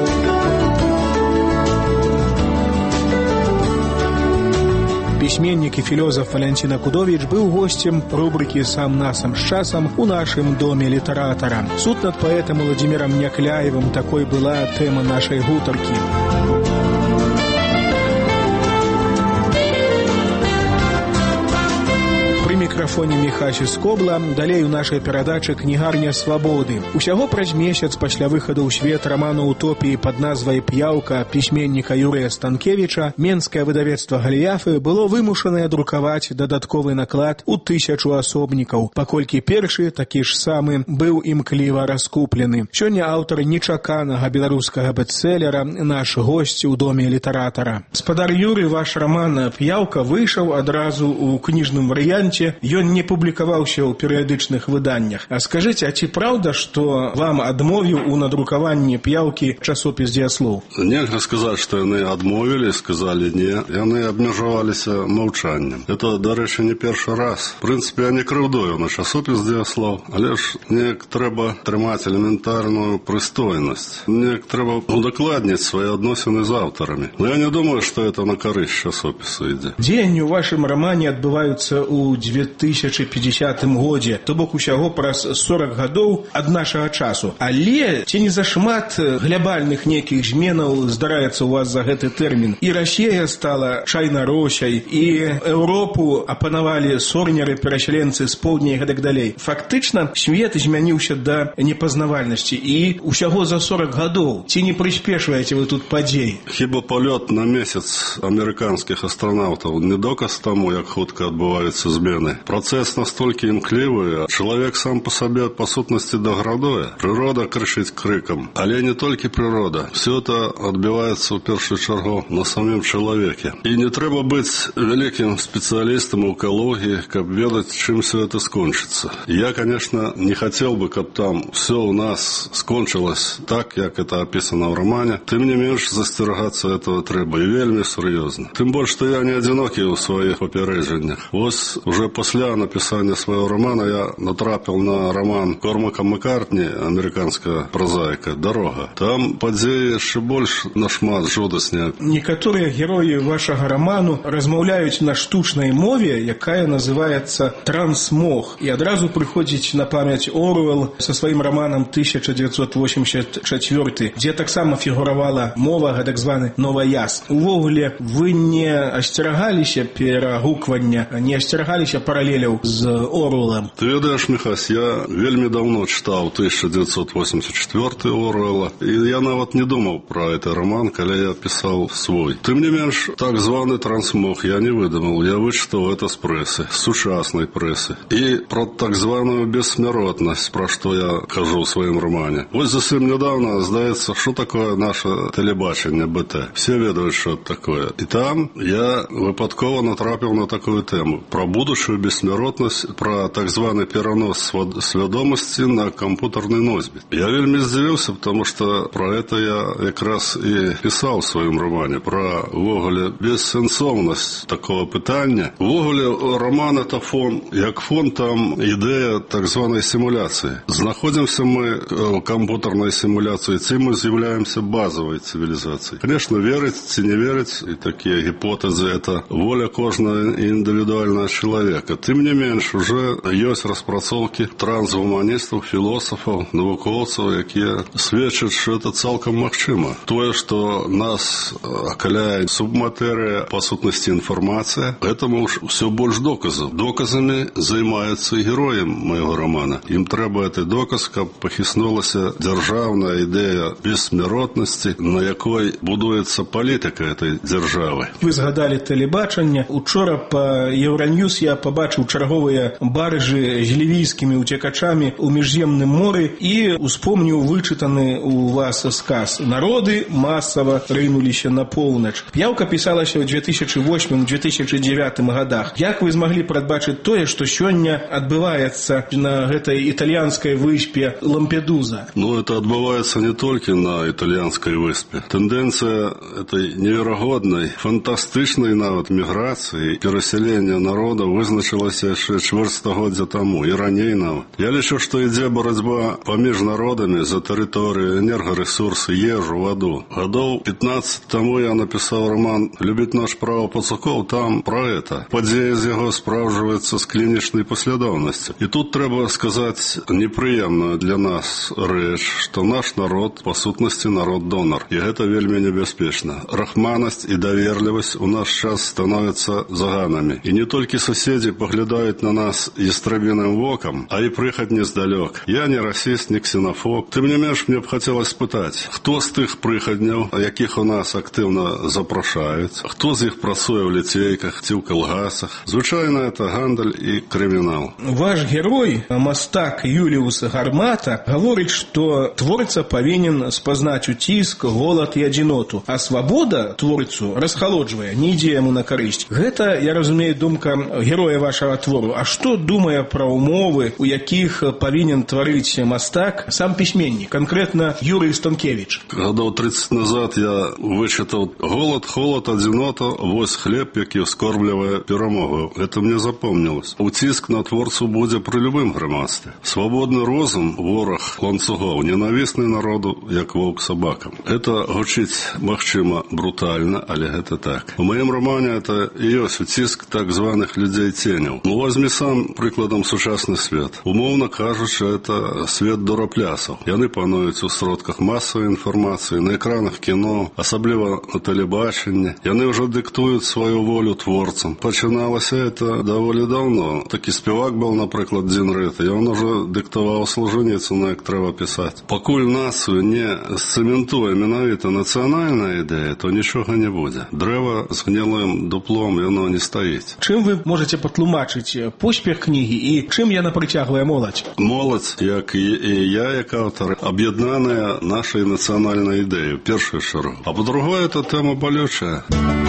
Пісьменнік і філёзаф Валянцін Кудовіч быў госцем рубрыкі «Сам насам з часам» у нашым доме літаратара. Суд над паэтам Владзімірам Някляевым, такой была тэма нашай гутаркі. Мікрафоне Міхасі Скобла, далей у нашай перадачы «Кнігарня свабоды». Усяго праз месяц пасля выхаду ў свет рамана «Утопіі» пад назвай «П'яўка» пісьменніка Юрыя Станкевіча менскае выдавецтва «Галіяфы» было вымушанае друкаваць дадатковы наклад у тысячу асобнікаў, паколькі першы, такі ж самы, быў імкліва раскуплены. Сёння аўтар нечаканага беларускага бестселлера наш госць у доме літаратара. Спадар Юрый, ваш раман «П'яўка» выйшаў адразу ў кніжным варыянце. ён не публікаваўся ў перыядычных выданнях. А скажыце, а ці праўда, што вам адмовіў у надрукаванні п'яўкі часопіс «Дзеяслоў»? Нельга сказаць, што яны адмовілі, сказалі не. Яны абмежаваліся маўчаннем. Это, дарэчы, не першы раз. В прынцыпе, я не крыўдую на часопіс «Дзеяслоў», але ж неяк трэба трымаць элементарную прыстойнасць. Неяк трэба удакладніць свае адносіны з аўтарамі. Но я не думаю, што это на карысць часопісу ідзе. Дзеянні ў вашым рамане адбываюцца ў две тысячы пятидесятым годзе, то бок усяго праз сорок гадоў ад нашага часу. Але ці не зашмат глябальных нейкіх зменаў здараецца ў вас за гэты тэрмін? І Расія стала чайна-росяй, і Еўропу апанавалі сорнеры, перасяленцы з поўдня і гэтак далей. Фактычна, свет змяніўся да непазнавальнасці і усяго за сорок гадоў. Ці не прыспешваеце вы тут падзеі? Хіба палёт на месяц амерыканскіх астранаўтаў не доказ таму, як хутка адбываюцца змены. Працэс настолькі імклівы, а чалавек сам па сабе па сутнасці даградуе. Прырода крычыць крыкам. Але не толькі прырода. Все это адбіваецца ў першую чаргу на самім чалавеке. І не трэба быць вялікім спецыялістам у экалогіі, каб ведаць, чым все это скончыцца. Я, конечно, не хотел бы, каб там все у нас скончилось так, як это описано в романе. Тым не менш, застерагацца этого трэба, і вельмі сур'ёзна. Тым больш, што я не адзінокі ў сваіх папярэджаннях. Вось уже пасля напісання свайго романа я натрапіў на роман Кормака Маккартні, амерыканская прозаіка «Дарога». Там падзеі яшчэ больш нашмат жудасныя. Некаторыя героі вашага роману размаўляюць на штучнай мове, якая называецца трансмог. І адразу прыходзіць на памяць Оруэлл со сваім романам тысяча девятьсот восемьдесят четвёрты, дзе таксама фігуравала мова, гэтак званы новаяз. Увогуле, вы не асцерагаліся перагуквання, не асцерагаліся паралеляў з Оруэллам? Ты ведаеш, Михась, я вельмі давно чытаў тысяча девятьсот восемьдесят четвёрты Оруэлла, і я нават не думаў пра гэты роман, калі я пісаў свой. Тым не менш, так званы трансмог я не выдумаў, я вычытаў это з прэсы, з сучаснай прэсы. І про так званую бессмяротнасць, пра што я кажу ў сваім романе. Вось зусім нядаўна, здаецца, што такое наше тэлебачанне БТ. Все ведаюць, што это такое. І там я выпадкова натрапіў на такую тэму. Пра будучую бессмяротнасць, пра так званы перанос свядомасці на кампутарны носьбіт. Я вельмі здзівіўся, потому што пра гэта я якраз і пісаў у сваім романе. Пра, увогуле, бессэнсоўнасць такого пытання. Увогуле, роман — это фон. Як фон, там ідэя так званай сімуляцыі. Знаходзімся мы в кампутарнай сімуляцыі, ці мы з'яўляемся базавай цывілізацыяй. Конечно, верыць ці не верыць, і такія гіпотэзы — это воля кожнага індывідуальнага чалавека. Тым не менш, уже ёсць распрацоўкі трансгуманістаў, філосафаў, навукоўцаў, якія сведчаць, што это цалкам магчыма. Тое, што нас акаляе субматэрыя, па сутнасці інфармацыя, гэтаму ж усё больш доказаў. Доказамі займаюцца і героі майго романа. Ім трэба гэты доказ, каб пахіснулася дзяржаўная ідэя бессмяротнасці, на якой будуецца палітыка этой дзяржавы. Вы згадалі тэлебачанне. Учора па Еўраньюз я пабачыў чарговыя баржы з лівійскімі уцекачамі ў міжземным моры і успомніў вычытаны у вас сказ. Народы масава рынуліся на поўнач. П'яўка пісалася ў две тысячи восьмым - две тысячи девятым годах. Як вы змаглі прадбачыць тое, што сёння адбываецца на гэтай італьянскай выспе Лампедуза? Ну, это адбываецца не толькі на італьянскай выспе. Тэндэнцыя этой неверагоднай, фантастычнай нават міграцыі, перасялення народа вызначылася яшчэ чвэрць стагоддзя таму, і раней нават. Я лічу, што ідзе барацьба паміж народамі за тэрыторыю, энергарэсурсы, ежу, ваду. Гадоў пятнадцать таму я напісаў роман «Любіць наш права пацукоў», там пра гэта. Падзея з яго спраўджваецца з клінічнай паслядоўнасцю. І тут трэба сказаць непрыемную для нас рэч, што наш народ, па сутнасці, народ-донар. І гэта вельмі небяспечна. Рахманасць і даверлівасць у наш час становяцца заганамі. І не толькі суседзі паглядаюць на нас ястрабіным вокам, а і прыхадні здалёк. Я не расіст, не ксенофоб. Тым не менш, мне б хацелось спытаць, хто з тых прыхадняў, якіх у нас актыўна запрашаюць, хто з іх працуе ў ліцейках ці ў калгасах. Звычайна, это гандаль і крымінал. Ваш герой, мастак Юліус Гармата, гаворыць, што творца павінен спазнаць уціск, голад і адзіноту, а свабода творцу расхалоджвае, не ідзе яму на карысць. Гэта, я разумею, думка героя вашага твору, а што думае пра умовы, у якіх павінен тварыць мастак сам пісьменнік, конкретно Юрий Станкевич? Годов тридцать назад я вычитал «Голод, холод, одинота, вось хлеб, який вскорблює перемогу». Это мне запомнилось. Утиск на творцу буде при любым громадстві. Свободний розум – ворог ланцюгов, ненависний народу, як вовк собакам. Это гучить, магчыма, брутально, але гэта так. У моем романе это и есть утиск так званых людей-тенів. Ну, возьми сам прикладом сучасний світ. Умовно кажучи, это світ дураплясов. Яны панують у сродках масової інформації, на екранах кіно, особливо на телебаченні. Яны вже диктують свою волю творцам. Починалося це доволі давно. Такий співак був, наприклад, Дін Рит, і він вже диктував Солженіцину, як треба писати. Покуль націю не сцементує менавіта національна ідея, то нічого не буде. Древо з гнилим дуплом, воно не стоїть. Чим ви можете потлумачить поспіх книги і чим яна притягує молодь? Молодь, як і я, як автор, об'єднана нашою національною ідеєю, в першу чергу. А по-друге, це тема болюча.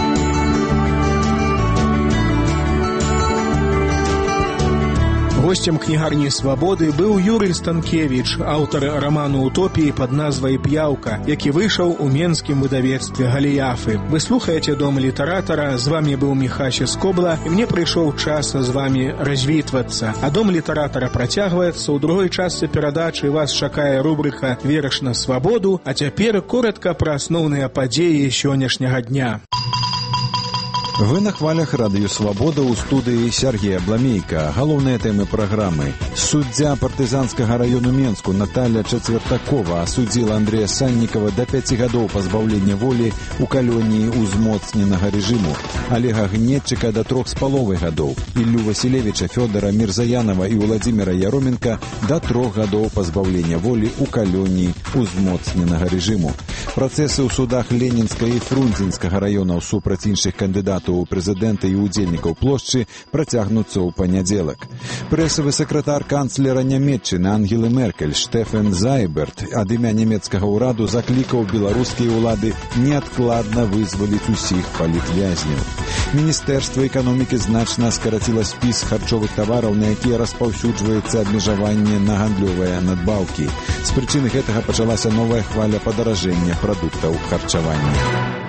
Гостем кнігарні «Свабоды» быў Юрий Станкевич, аўтар роману «Утопіі» пад назвай «П'яўка», які выйшаў у менскім выдавецтве «Галіяфы». Вы слухаеце «Дом літаратара», з вами быў Міхася Скобла, і мне прыйшоў час з вами развітвацца. А «Дом літаратара» працягваецца, у другой частцы перадачы вас чакае рубрика «Верш на свабоду», а цяпер коротка пра асноўныя падзеі сённяшняга дня. Вы на хвалях радыё «Свабода» ў студыі Сергея Бламейка. Галоўныя тэмы праграмы. Суддзя партызанскага раёну Менску Наталья Чацвертакова асудзіла Андрэя Саннікава да пяці гадоў пазбаўлення волі ў калоніі ўзмоцненага рэжыму, Олега Гнетчыка да трох з паловай гадоў, Іллю Васілевіча, Фёдора Мірзаянова і Владзіміра Яроменка да трох гадоў пазбаўлення волі ў калоніі ўзмоцненага рэжыму. Працэсы ў судах Ленінскага і Фрунзенскага раёнаў супраць іншых кандыдатаў у прэзідэнта і ўдзельнікаў плошчы працягнуцца ў панядзелак. Прэсавы сакратар канцлера Нямецчыны Ангелы Меркель Штефан Зайберт ад імя нямецкага ўраду заклікаў беларускія ўлады неадкладна вызваліць усіх палітвязняў. Міністэрства эканомікі значна скараціла спіс харчовых тавараў, на якія распаўсюджваецца абмежаванне на гандлёвыя надбаўкі. З прычыны гэтага пачалася новая хваля падаражэння прадуктаў харчавання.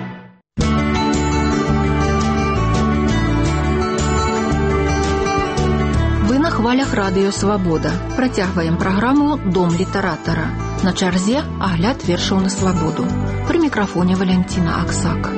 На хвалях радыё «Свабода». Працягваем праграму «Дом літаратара». На чарзе агляд вершаў на свабоду. Пры мікрафоне Валянціна Аксак.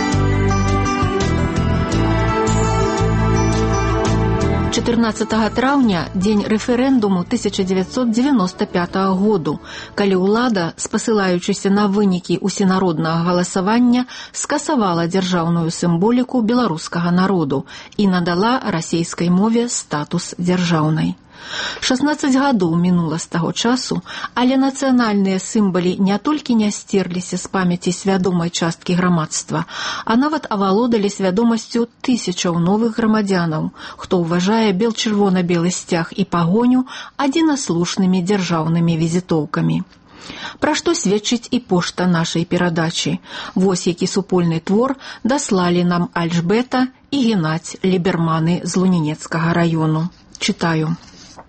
чатырнаццатага траўня дзень рэферэндуму тысяча дзевяцьсот дзевяноста пятага году, калі ўлада, спасылаючыся на вынікі усенароднага галасавання, скасавала дзяржаўную сімволіку беларускага народу і надала расейскай мове статус дзяржаўнай. шаснаццаць гадоў мінула з таго часу, але нацыянальныя сімвалы не толькі не сцерліся з памяці свядомай часткі грамадства, а нават авалодалі свядомасцю тысячаў новых грамадзянаў, хто ўважае бел-чырвона-белы сцяг і пагоню адзінаслушнымі дзяржаўнымі візітоўкамі. Пра што сведчыць і пошта нашай перадачы. Вось які супольны твор даслалі нам Альжбета і Геннадзь Ліберманы з Лунінецкага раёну. Чытаю.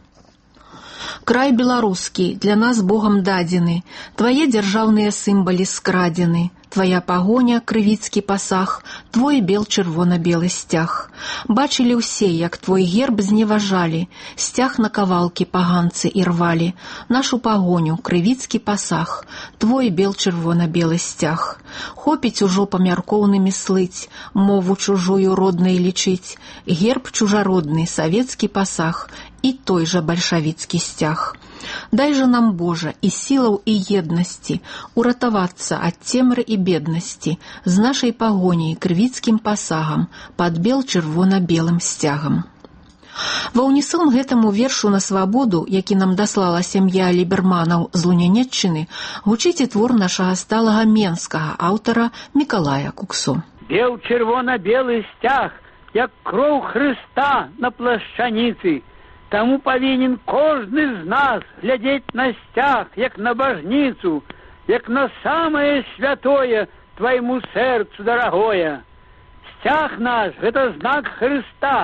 Край беларускі, для нас Богам дадзены, твае дзяржаўныя сімвалы скрадзены, твая пагоня, крывіцкі пасаг, твой бел-чырвона-белы сцяг. Бачылі ўсе, як твой герб зневажалі, сцяг на кавалкі паганцы і рвалі, нашу пагоню, крывіцкі пасаг, твой бел-чырвона-белы сцяг. Хопіць ужо памяркоўнымі слыць, мову чужую роднай лічыць, герб чужародны, савецкі пасаг і той жа бальшавіцкі сцяг. Дай жа нам, Божа, і сілаў, і еднасці уратавацца ад цемры і беднасці з нашай пагоняй крывіцкім пасагам пад бел-чырвона-белым сцягам. Ва ўнісон гэтаму вершу на свабоду, які нам даслала сям'я Ліберманаў з Лунянеччыны, гучыць і твор нашага сталага менскага аўтара Мікалая Куксо. Бел-чырвона-белы сцяг, як кроў Хрыста на плашчаніцы, таму павінен кожны з нас глядзець на сцяг, як на бажніцу, як на самае святое твайму сэрцу дарагое. Сцяг наш – гэта знак Хрыста,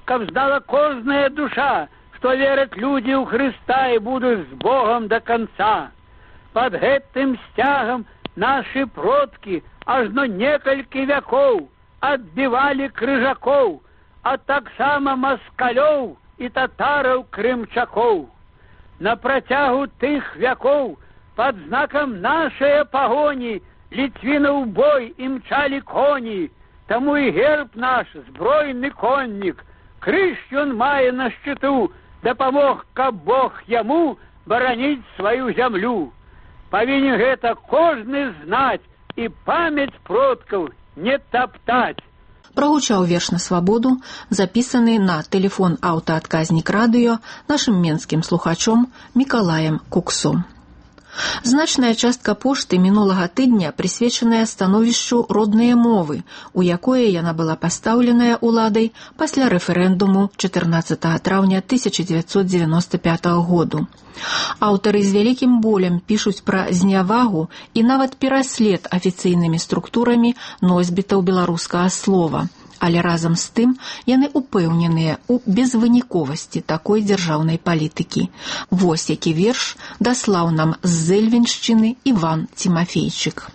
каб знала кожная душа, што вераць людзі ў Хрыста і будуць з Богом до конца. Под гэтым сцягам нашы продкі ажно некалькі вякоў адбівалі крыжакоў, а таксама маскалёў і татараў-крымчакоў. На працягу тых вякоў под знакам нашае пагоні Літвінаў бой імчалі коні, таму і герб наш збройны коннік, крыж ён мае на шчыту, дапамог, каб Бог яму бараніць сваю зямлю. Павінен гэта кожны знаць і памяць продкаў не таптаць. Прогучаў верш на свабоду, запісаны на тэлефон аўтаадказнік радыё нашым менскім слухачом Мікалаем Куксом. Значная частка пошты мінулага тыдня прысвечаная становішчу родныя мовы, у якое яна была пастаўленая ўладай пасля рэферэндуму чатырнаццатага траўня тысяча дзевяцьсот дзевяноста пятага году. Аўтары з вялікім болем пішуць пра знявагу і нават пераслед афіцыйнымі структурамі носьбітаў беларускага слова, але разам з тым яны упэўненыя ў безвыніковасці такой дзяржаўнай палітыкі. Вось які верш даслаў нам з Зэльвеншчыны Іван Цімафейчык.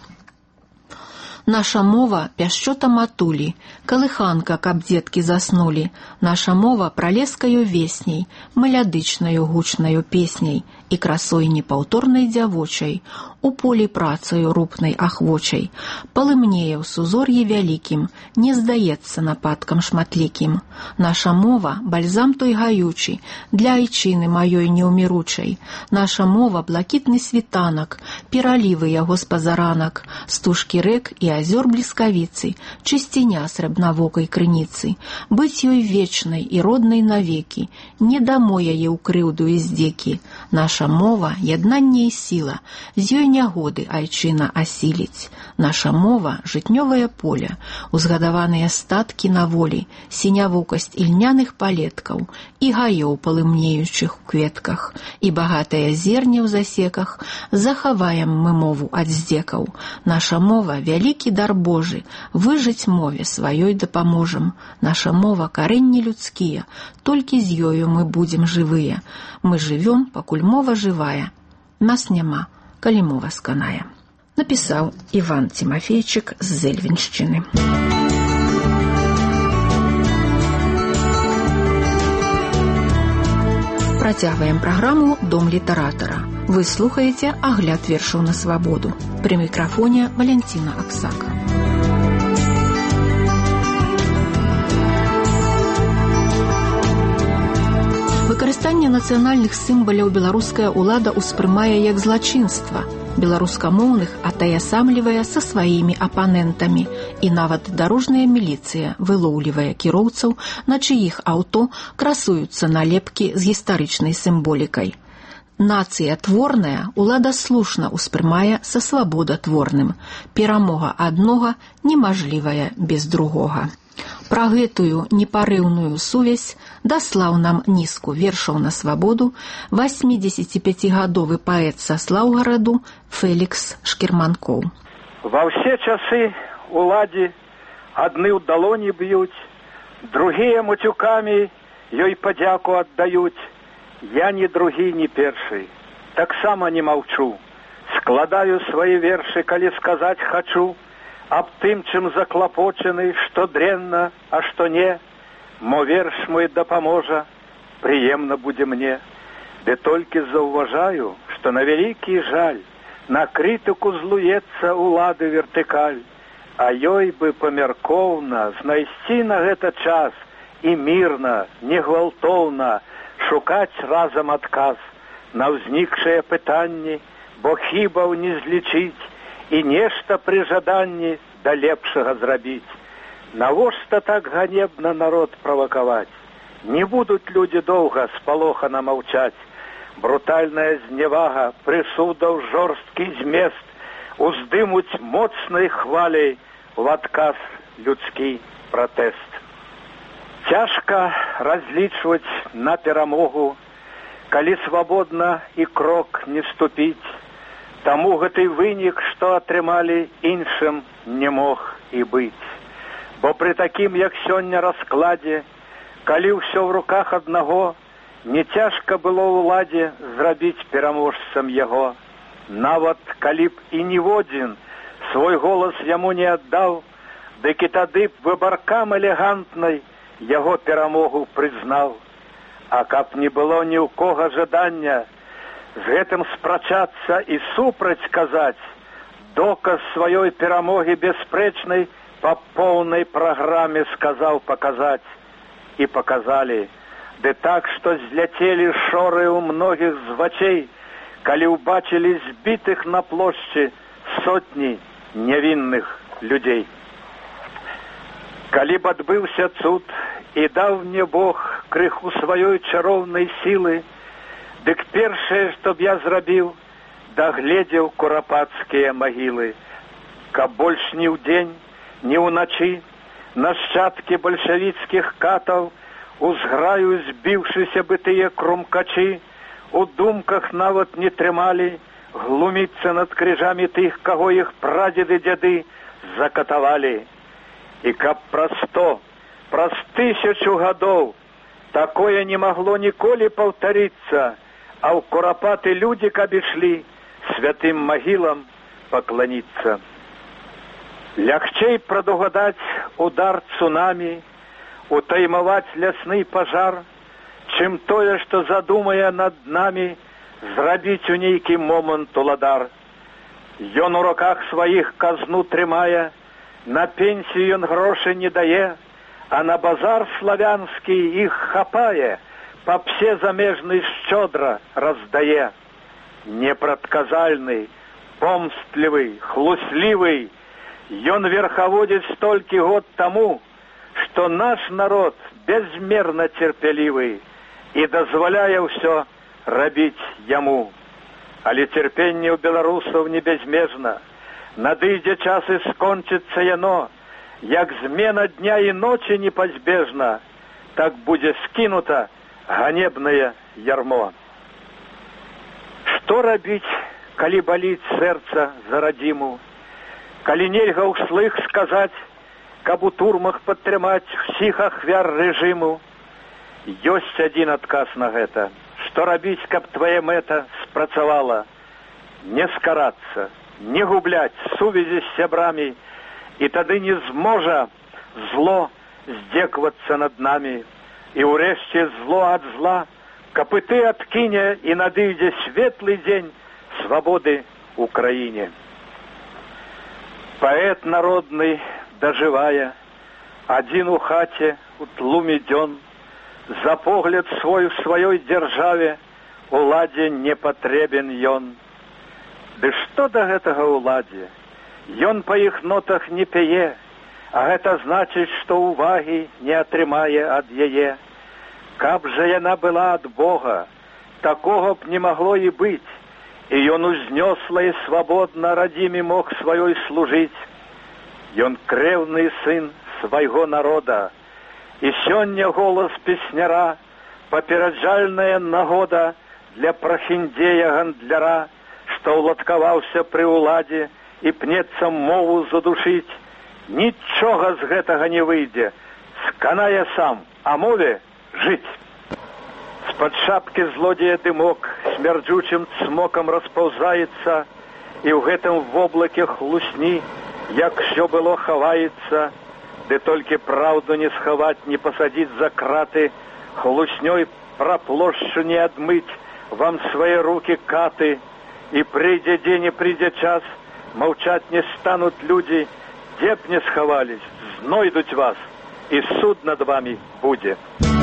Наша мова пяшчота матулі, калыханка, каб дзеткі заснулі. Наша мова пралескаю весняй, мелядычнаю гучнаю песняй і красой непаўторнай дзявочай, у полі працаю рупнай ахвочай. Палымнее ў сузор'і вялікім, не здаецца нападкам шматлікім. Наша мова бальзам той гаючы, для айчыны маёй неўміручай. Наша мова блакітны світанак, пералівы яго спазаранак, стужкі рэк і азёр бліскавіцы, чысціня срэбнавокай крыніцы. Быць ёй вечнай і роднай навекі, не дамо яе ў крыўду і здзекі. Наша мова — яднанне і сіла, з ёй нягоды айчына асіліць. Наша мова — жытнёвае поле, узгадаваныя статкі на волі, сінявукасць ільняных палеткаў і гаёў палымнеючых у кветках, і багатае зерне ў засеках. Захаваем мы мову ад здзекаў. Наша мова — вялікі дар Божы, выжыць мове сваёй дапаможам. Наша мова — карэнні людскія, толькі з ёю мы будзем жывыя. Мы жывём, пакуль мова жывая. Нас няма, калі мова сканае. Напісаў Іван Цімафейчык з Зэльвеншчыны. Працягваем праграму «Дом літаратара». Вы слухаеце агляд вершаў на свабоду. Пры мікрафоне Валянціна Аксака. Выкарыстанне нацыянальных сімваляў беларуская ўлада ўспрымае як злачынства, беларускамоўных атаясамлівае са сваімі апанентамі, і нават дарожная міліцыя вылоўлівае кіроўцаў, на чыіх аўто красуюцца налепкі з гістарычнай сімволікай. Нацыя творная ўлада слушна ўспрымае са свабодатворным. Перамога аднога немажлівая без другога. Пра гэтую непарыўную сувязь даслаў нам нізку вершаў на свабоду васьмідзесяціпяцігадовы паэт са Слаўгараду Фелікс Шкірманкоў. Ва ўсе часы уладзе адны ў далоні б'юць, другія матюкамі ёй падзяку аддаюць. Я ні другі, ні першы, таксама не маўчу. Складаю свае вершы, калі сказаць хачу, аб тым, чым заклапочаны, што дрэнна, а што не. Мо верш мой дапаможа, прыемна будзе мне. Ды толькі заўважаю, што на вялікі жаль на крытыку злуецца улады вертыкаль, а ёй бы памяркоўна знайсці на гэта час і мірна, не гвалтоўна шукаць разам адказ на ўзнікшыя пытанні, бо хібаў не злічыць і нешта пры жаданні да лепшага зрабіць. Навошта так ганебна народ правакаваць? Не будуць людзі доўга спалохана маўчаць. Брутальная зневага прысудаў жорсткі змест уздымуць моцнай хваляй у адказ людскі пратэст. Цяжка разлічваць на перамогу, калі свабодна і крок не ступіць. Таму гэты вынік, што атрымалі, іншым не мог і быць. Бо пры такім, як сёння раскладзе, калі ўсё ў руках аднаго, не цяжка было ўладзе зрабіць пераможцам яго. Нават калі б і ніводзін свой голас яму не аддаў, дык і тады б выбаркам элегантнай яго перамогу прызнаў. А каб не было ні ў кога жадання з гэтым спрачацца і супраць казаць, доказ сваёй перамогі бясспрэчнай па поўнай праграме сказаў паказаць. І паказалі, ды так, што зляцелі шоры ў многіх з вачэй, калі ўбачылі збітых на плошчы сотні нявінных людзей. Калі б адбыўся цуд і даў мне Бог крыху сваёй чароўнай сілы, дык першае, што б я зрабіў, дагледзеў курапацкія магілы, каб больш ні ўдзень, ні ўначы нашчадкі бальшавіцкіх катаў, узграю збіўшыся бы тыя крумкачы, у думках нават не трымалі глуміцца над крыжамі тых, каго іх прадзеды-дзяды закатавалі. І каб праз сто, праз тысячу гадоў такое не магло ніколі паўтарыцца, а ў курапаты людзі каб ішлі святым магілам пакланіцца. Лягчэй прадугадаць удар цунамі, утаймаваць лясны пажар, чым тое, што задумае над намі зрабіць у нейкі момант уладар. Ён у руках сваіх казну трымае, на пенсію ён грошы не дае, а на базар славянскі іх хапае, па псе замежны шчодра раздае. Непрадказальны, помстлівы, хлуслівы, ён верхаводзіць столькі год таму, што наш народ безмерна цярпялівы і дазваляе ўсё рабіць яму. Але цярпенне ў беларусаў не безмежна. Надыйдзе час і скончыцца яно, як змена дня і ночы непазбежна, так будзе скінута ганебнае ярмо. Што рабіць, калі баліць сэрца за радзіму? Калі нельга ўслых сказаць, каб у турмах падтрымаць ўсіх ахвяр рэжыму? Ёсць адзін адказ на гэта. Што рабіць, каб твая мэта спрацавала? Не скарацца, не губляць сувязі з сябрамі, і тады не зможа зло здзеквацца над намі. І ўрэшце зло ад зла капыты адкіне, і надыйдзе светлы дзень свабоды ў краіне. Паэт народны дажывае, адзін у хаце у тлуме дзён, за погляд свой у сваёй дзяржаве уладзе не патрэбен ён. Ды што да гэтага уладзе? Ён па іх нотах не пяе, а гэта значыць, што ўвагі не атрымае ад яе. Каб жа яна была ад Бога, такога б не магло і быць, і ён узнёсла і свабодна радзіме мог сваёй служыць. Ён крэўны сын свайго народа, і сёння голас песняра папераджальная нагода для прахіндзея-гандляра, што ўладкаваўся пры ўладзе і пнецца мову задушыць. Нічога з гэтага не выйдзе, сканае сам, а мове жыць. З-пад шапкі злодзея дымок смярджучым цмокам распаўзаецца, і ў гэтым воблаке хлусні, як всё было хаваецца, ды толькі праўду не схаваць, не пасадзіць за краты, хлуснёй пра плошчу не адмыць вам свае рукі каты, і прыйдзе дзень і прыйдзе час, маўчаць не стануць людзі, дзе б не схавались, знойдуць вас, і суд над вамі будзе.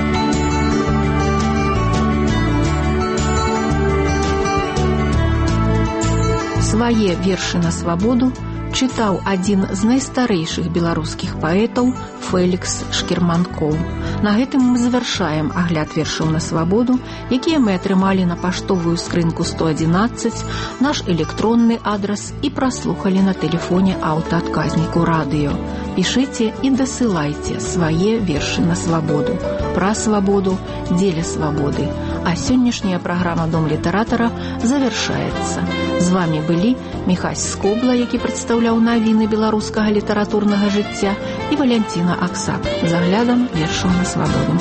Свае вершы на свабоду чытаў адзін з найстарэйшых беларускіх паэтаў Фэлікс Шкірманкоў. На гэтым мы завяршаем агляд вершаў на свабоду, якія мы атрымалі на паштовую скрынку сто адзінаццаць, наш электронны адрас і праслухалі на тэлефоне аўтаадказніку радыё. Пішыце і дасылайце свае вершы на свабоду. Пра свабоду, дзеля свабоды. А сённяшняя праграма «Дом літаратара» завяршаецца. З вамі былі Міхась Скобла, які прадстаўляў навіны беларускага літаратурнага жыцця, і Валянціна Аксак з аглядам вершаў на свабоду.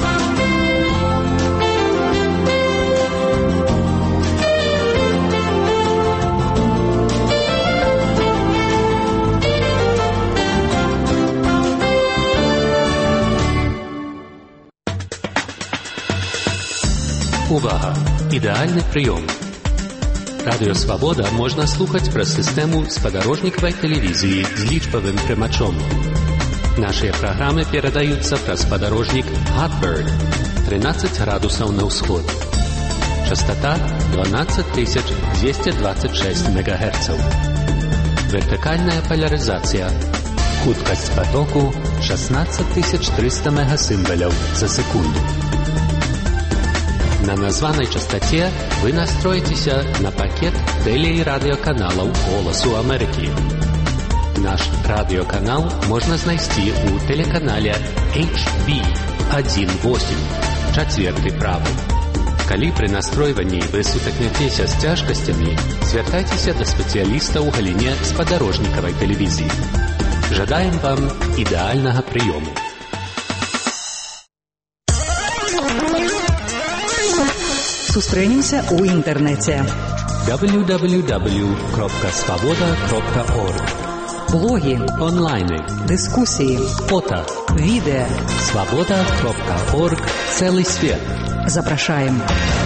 Увага! Ідэальны прыём. Радыё «Свабода» можна слухаць праз сістэму спадарожнікавай тэлевізіі з лічбавым прымачом. Нашыя праграмы перадаюцца праз спадарожнік Hotbird тринадцать градусаў на ўсход. Частота дванадцать тысяч двести двадцать шесть мегагерцаў. Вертыкальная поляризація. Хуткасць потоку шестнадцать тысяч триста мегасімбаляў за секунду. На названай частоце вы настроитеся на пакет теле- и радиоканалаў «Голосу Америки». Наш радиоканал можно знайсці у телеканале эйч би один восемь, четвертый правы. Калі пры настройванні вы сутыкнецеся з цяжкасцямі, звяртайцеся да спецыяліста ў галіне спадарожнікавай тэлевізіі. Жадаем вам ідэальнага прыёму. Сустрэнемся ў інтэрнэце. дабл ю дабл ю дабл ю кропка свабода кропка орг. Блогі, онлайны, дыскусіі, фото, відэа. свабода кропка орг. Цэлы свет. Запрашаем.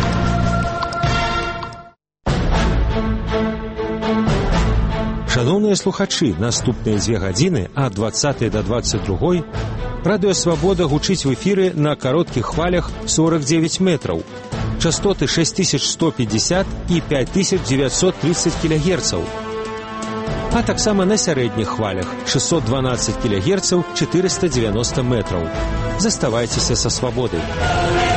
Шановныя слухачы, наступныя дзве гадзіны ад двадцатай да двадцать другой радыё «Свабода» гучыць в эфіры на кароткіх хвалях сорок девять метраў. Частоты шесть тысяч сто пятьдесят и пять тысяч девятьсот тридцать килогерцаў. А таксама на сярэдніх хвалях шестьсот двенадцать килогерцаў четыреста девяносто метраў. Заставайцеся са свабодай.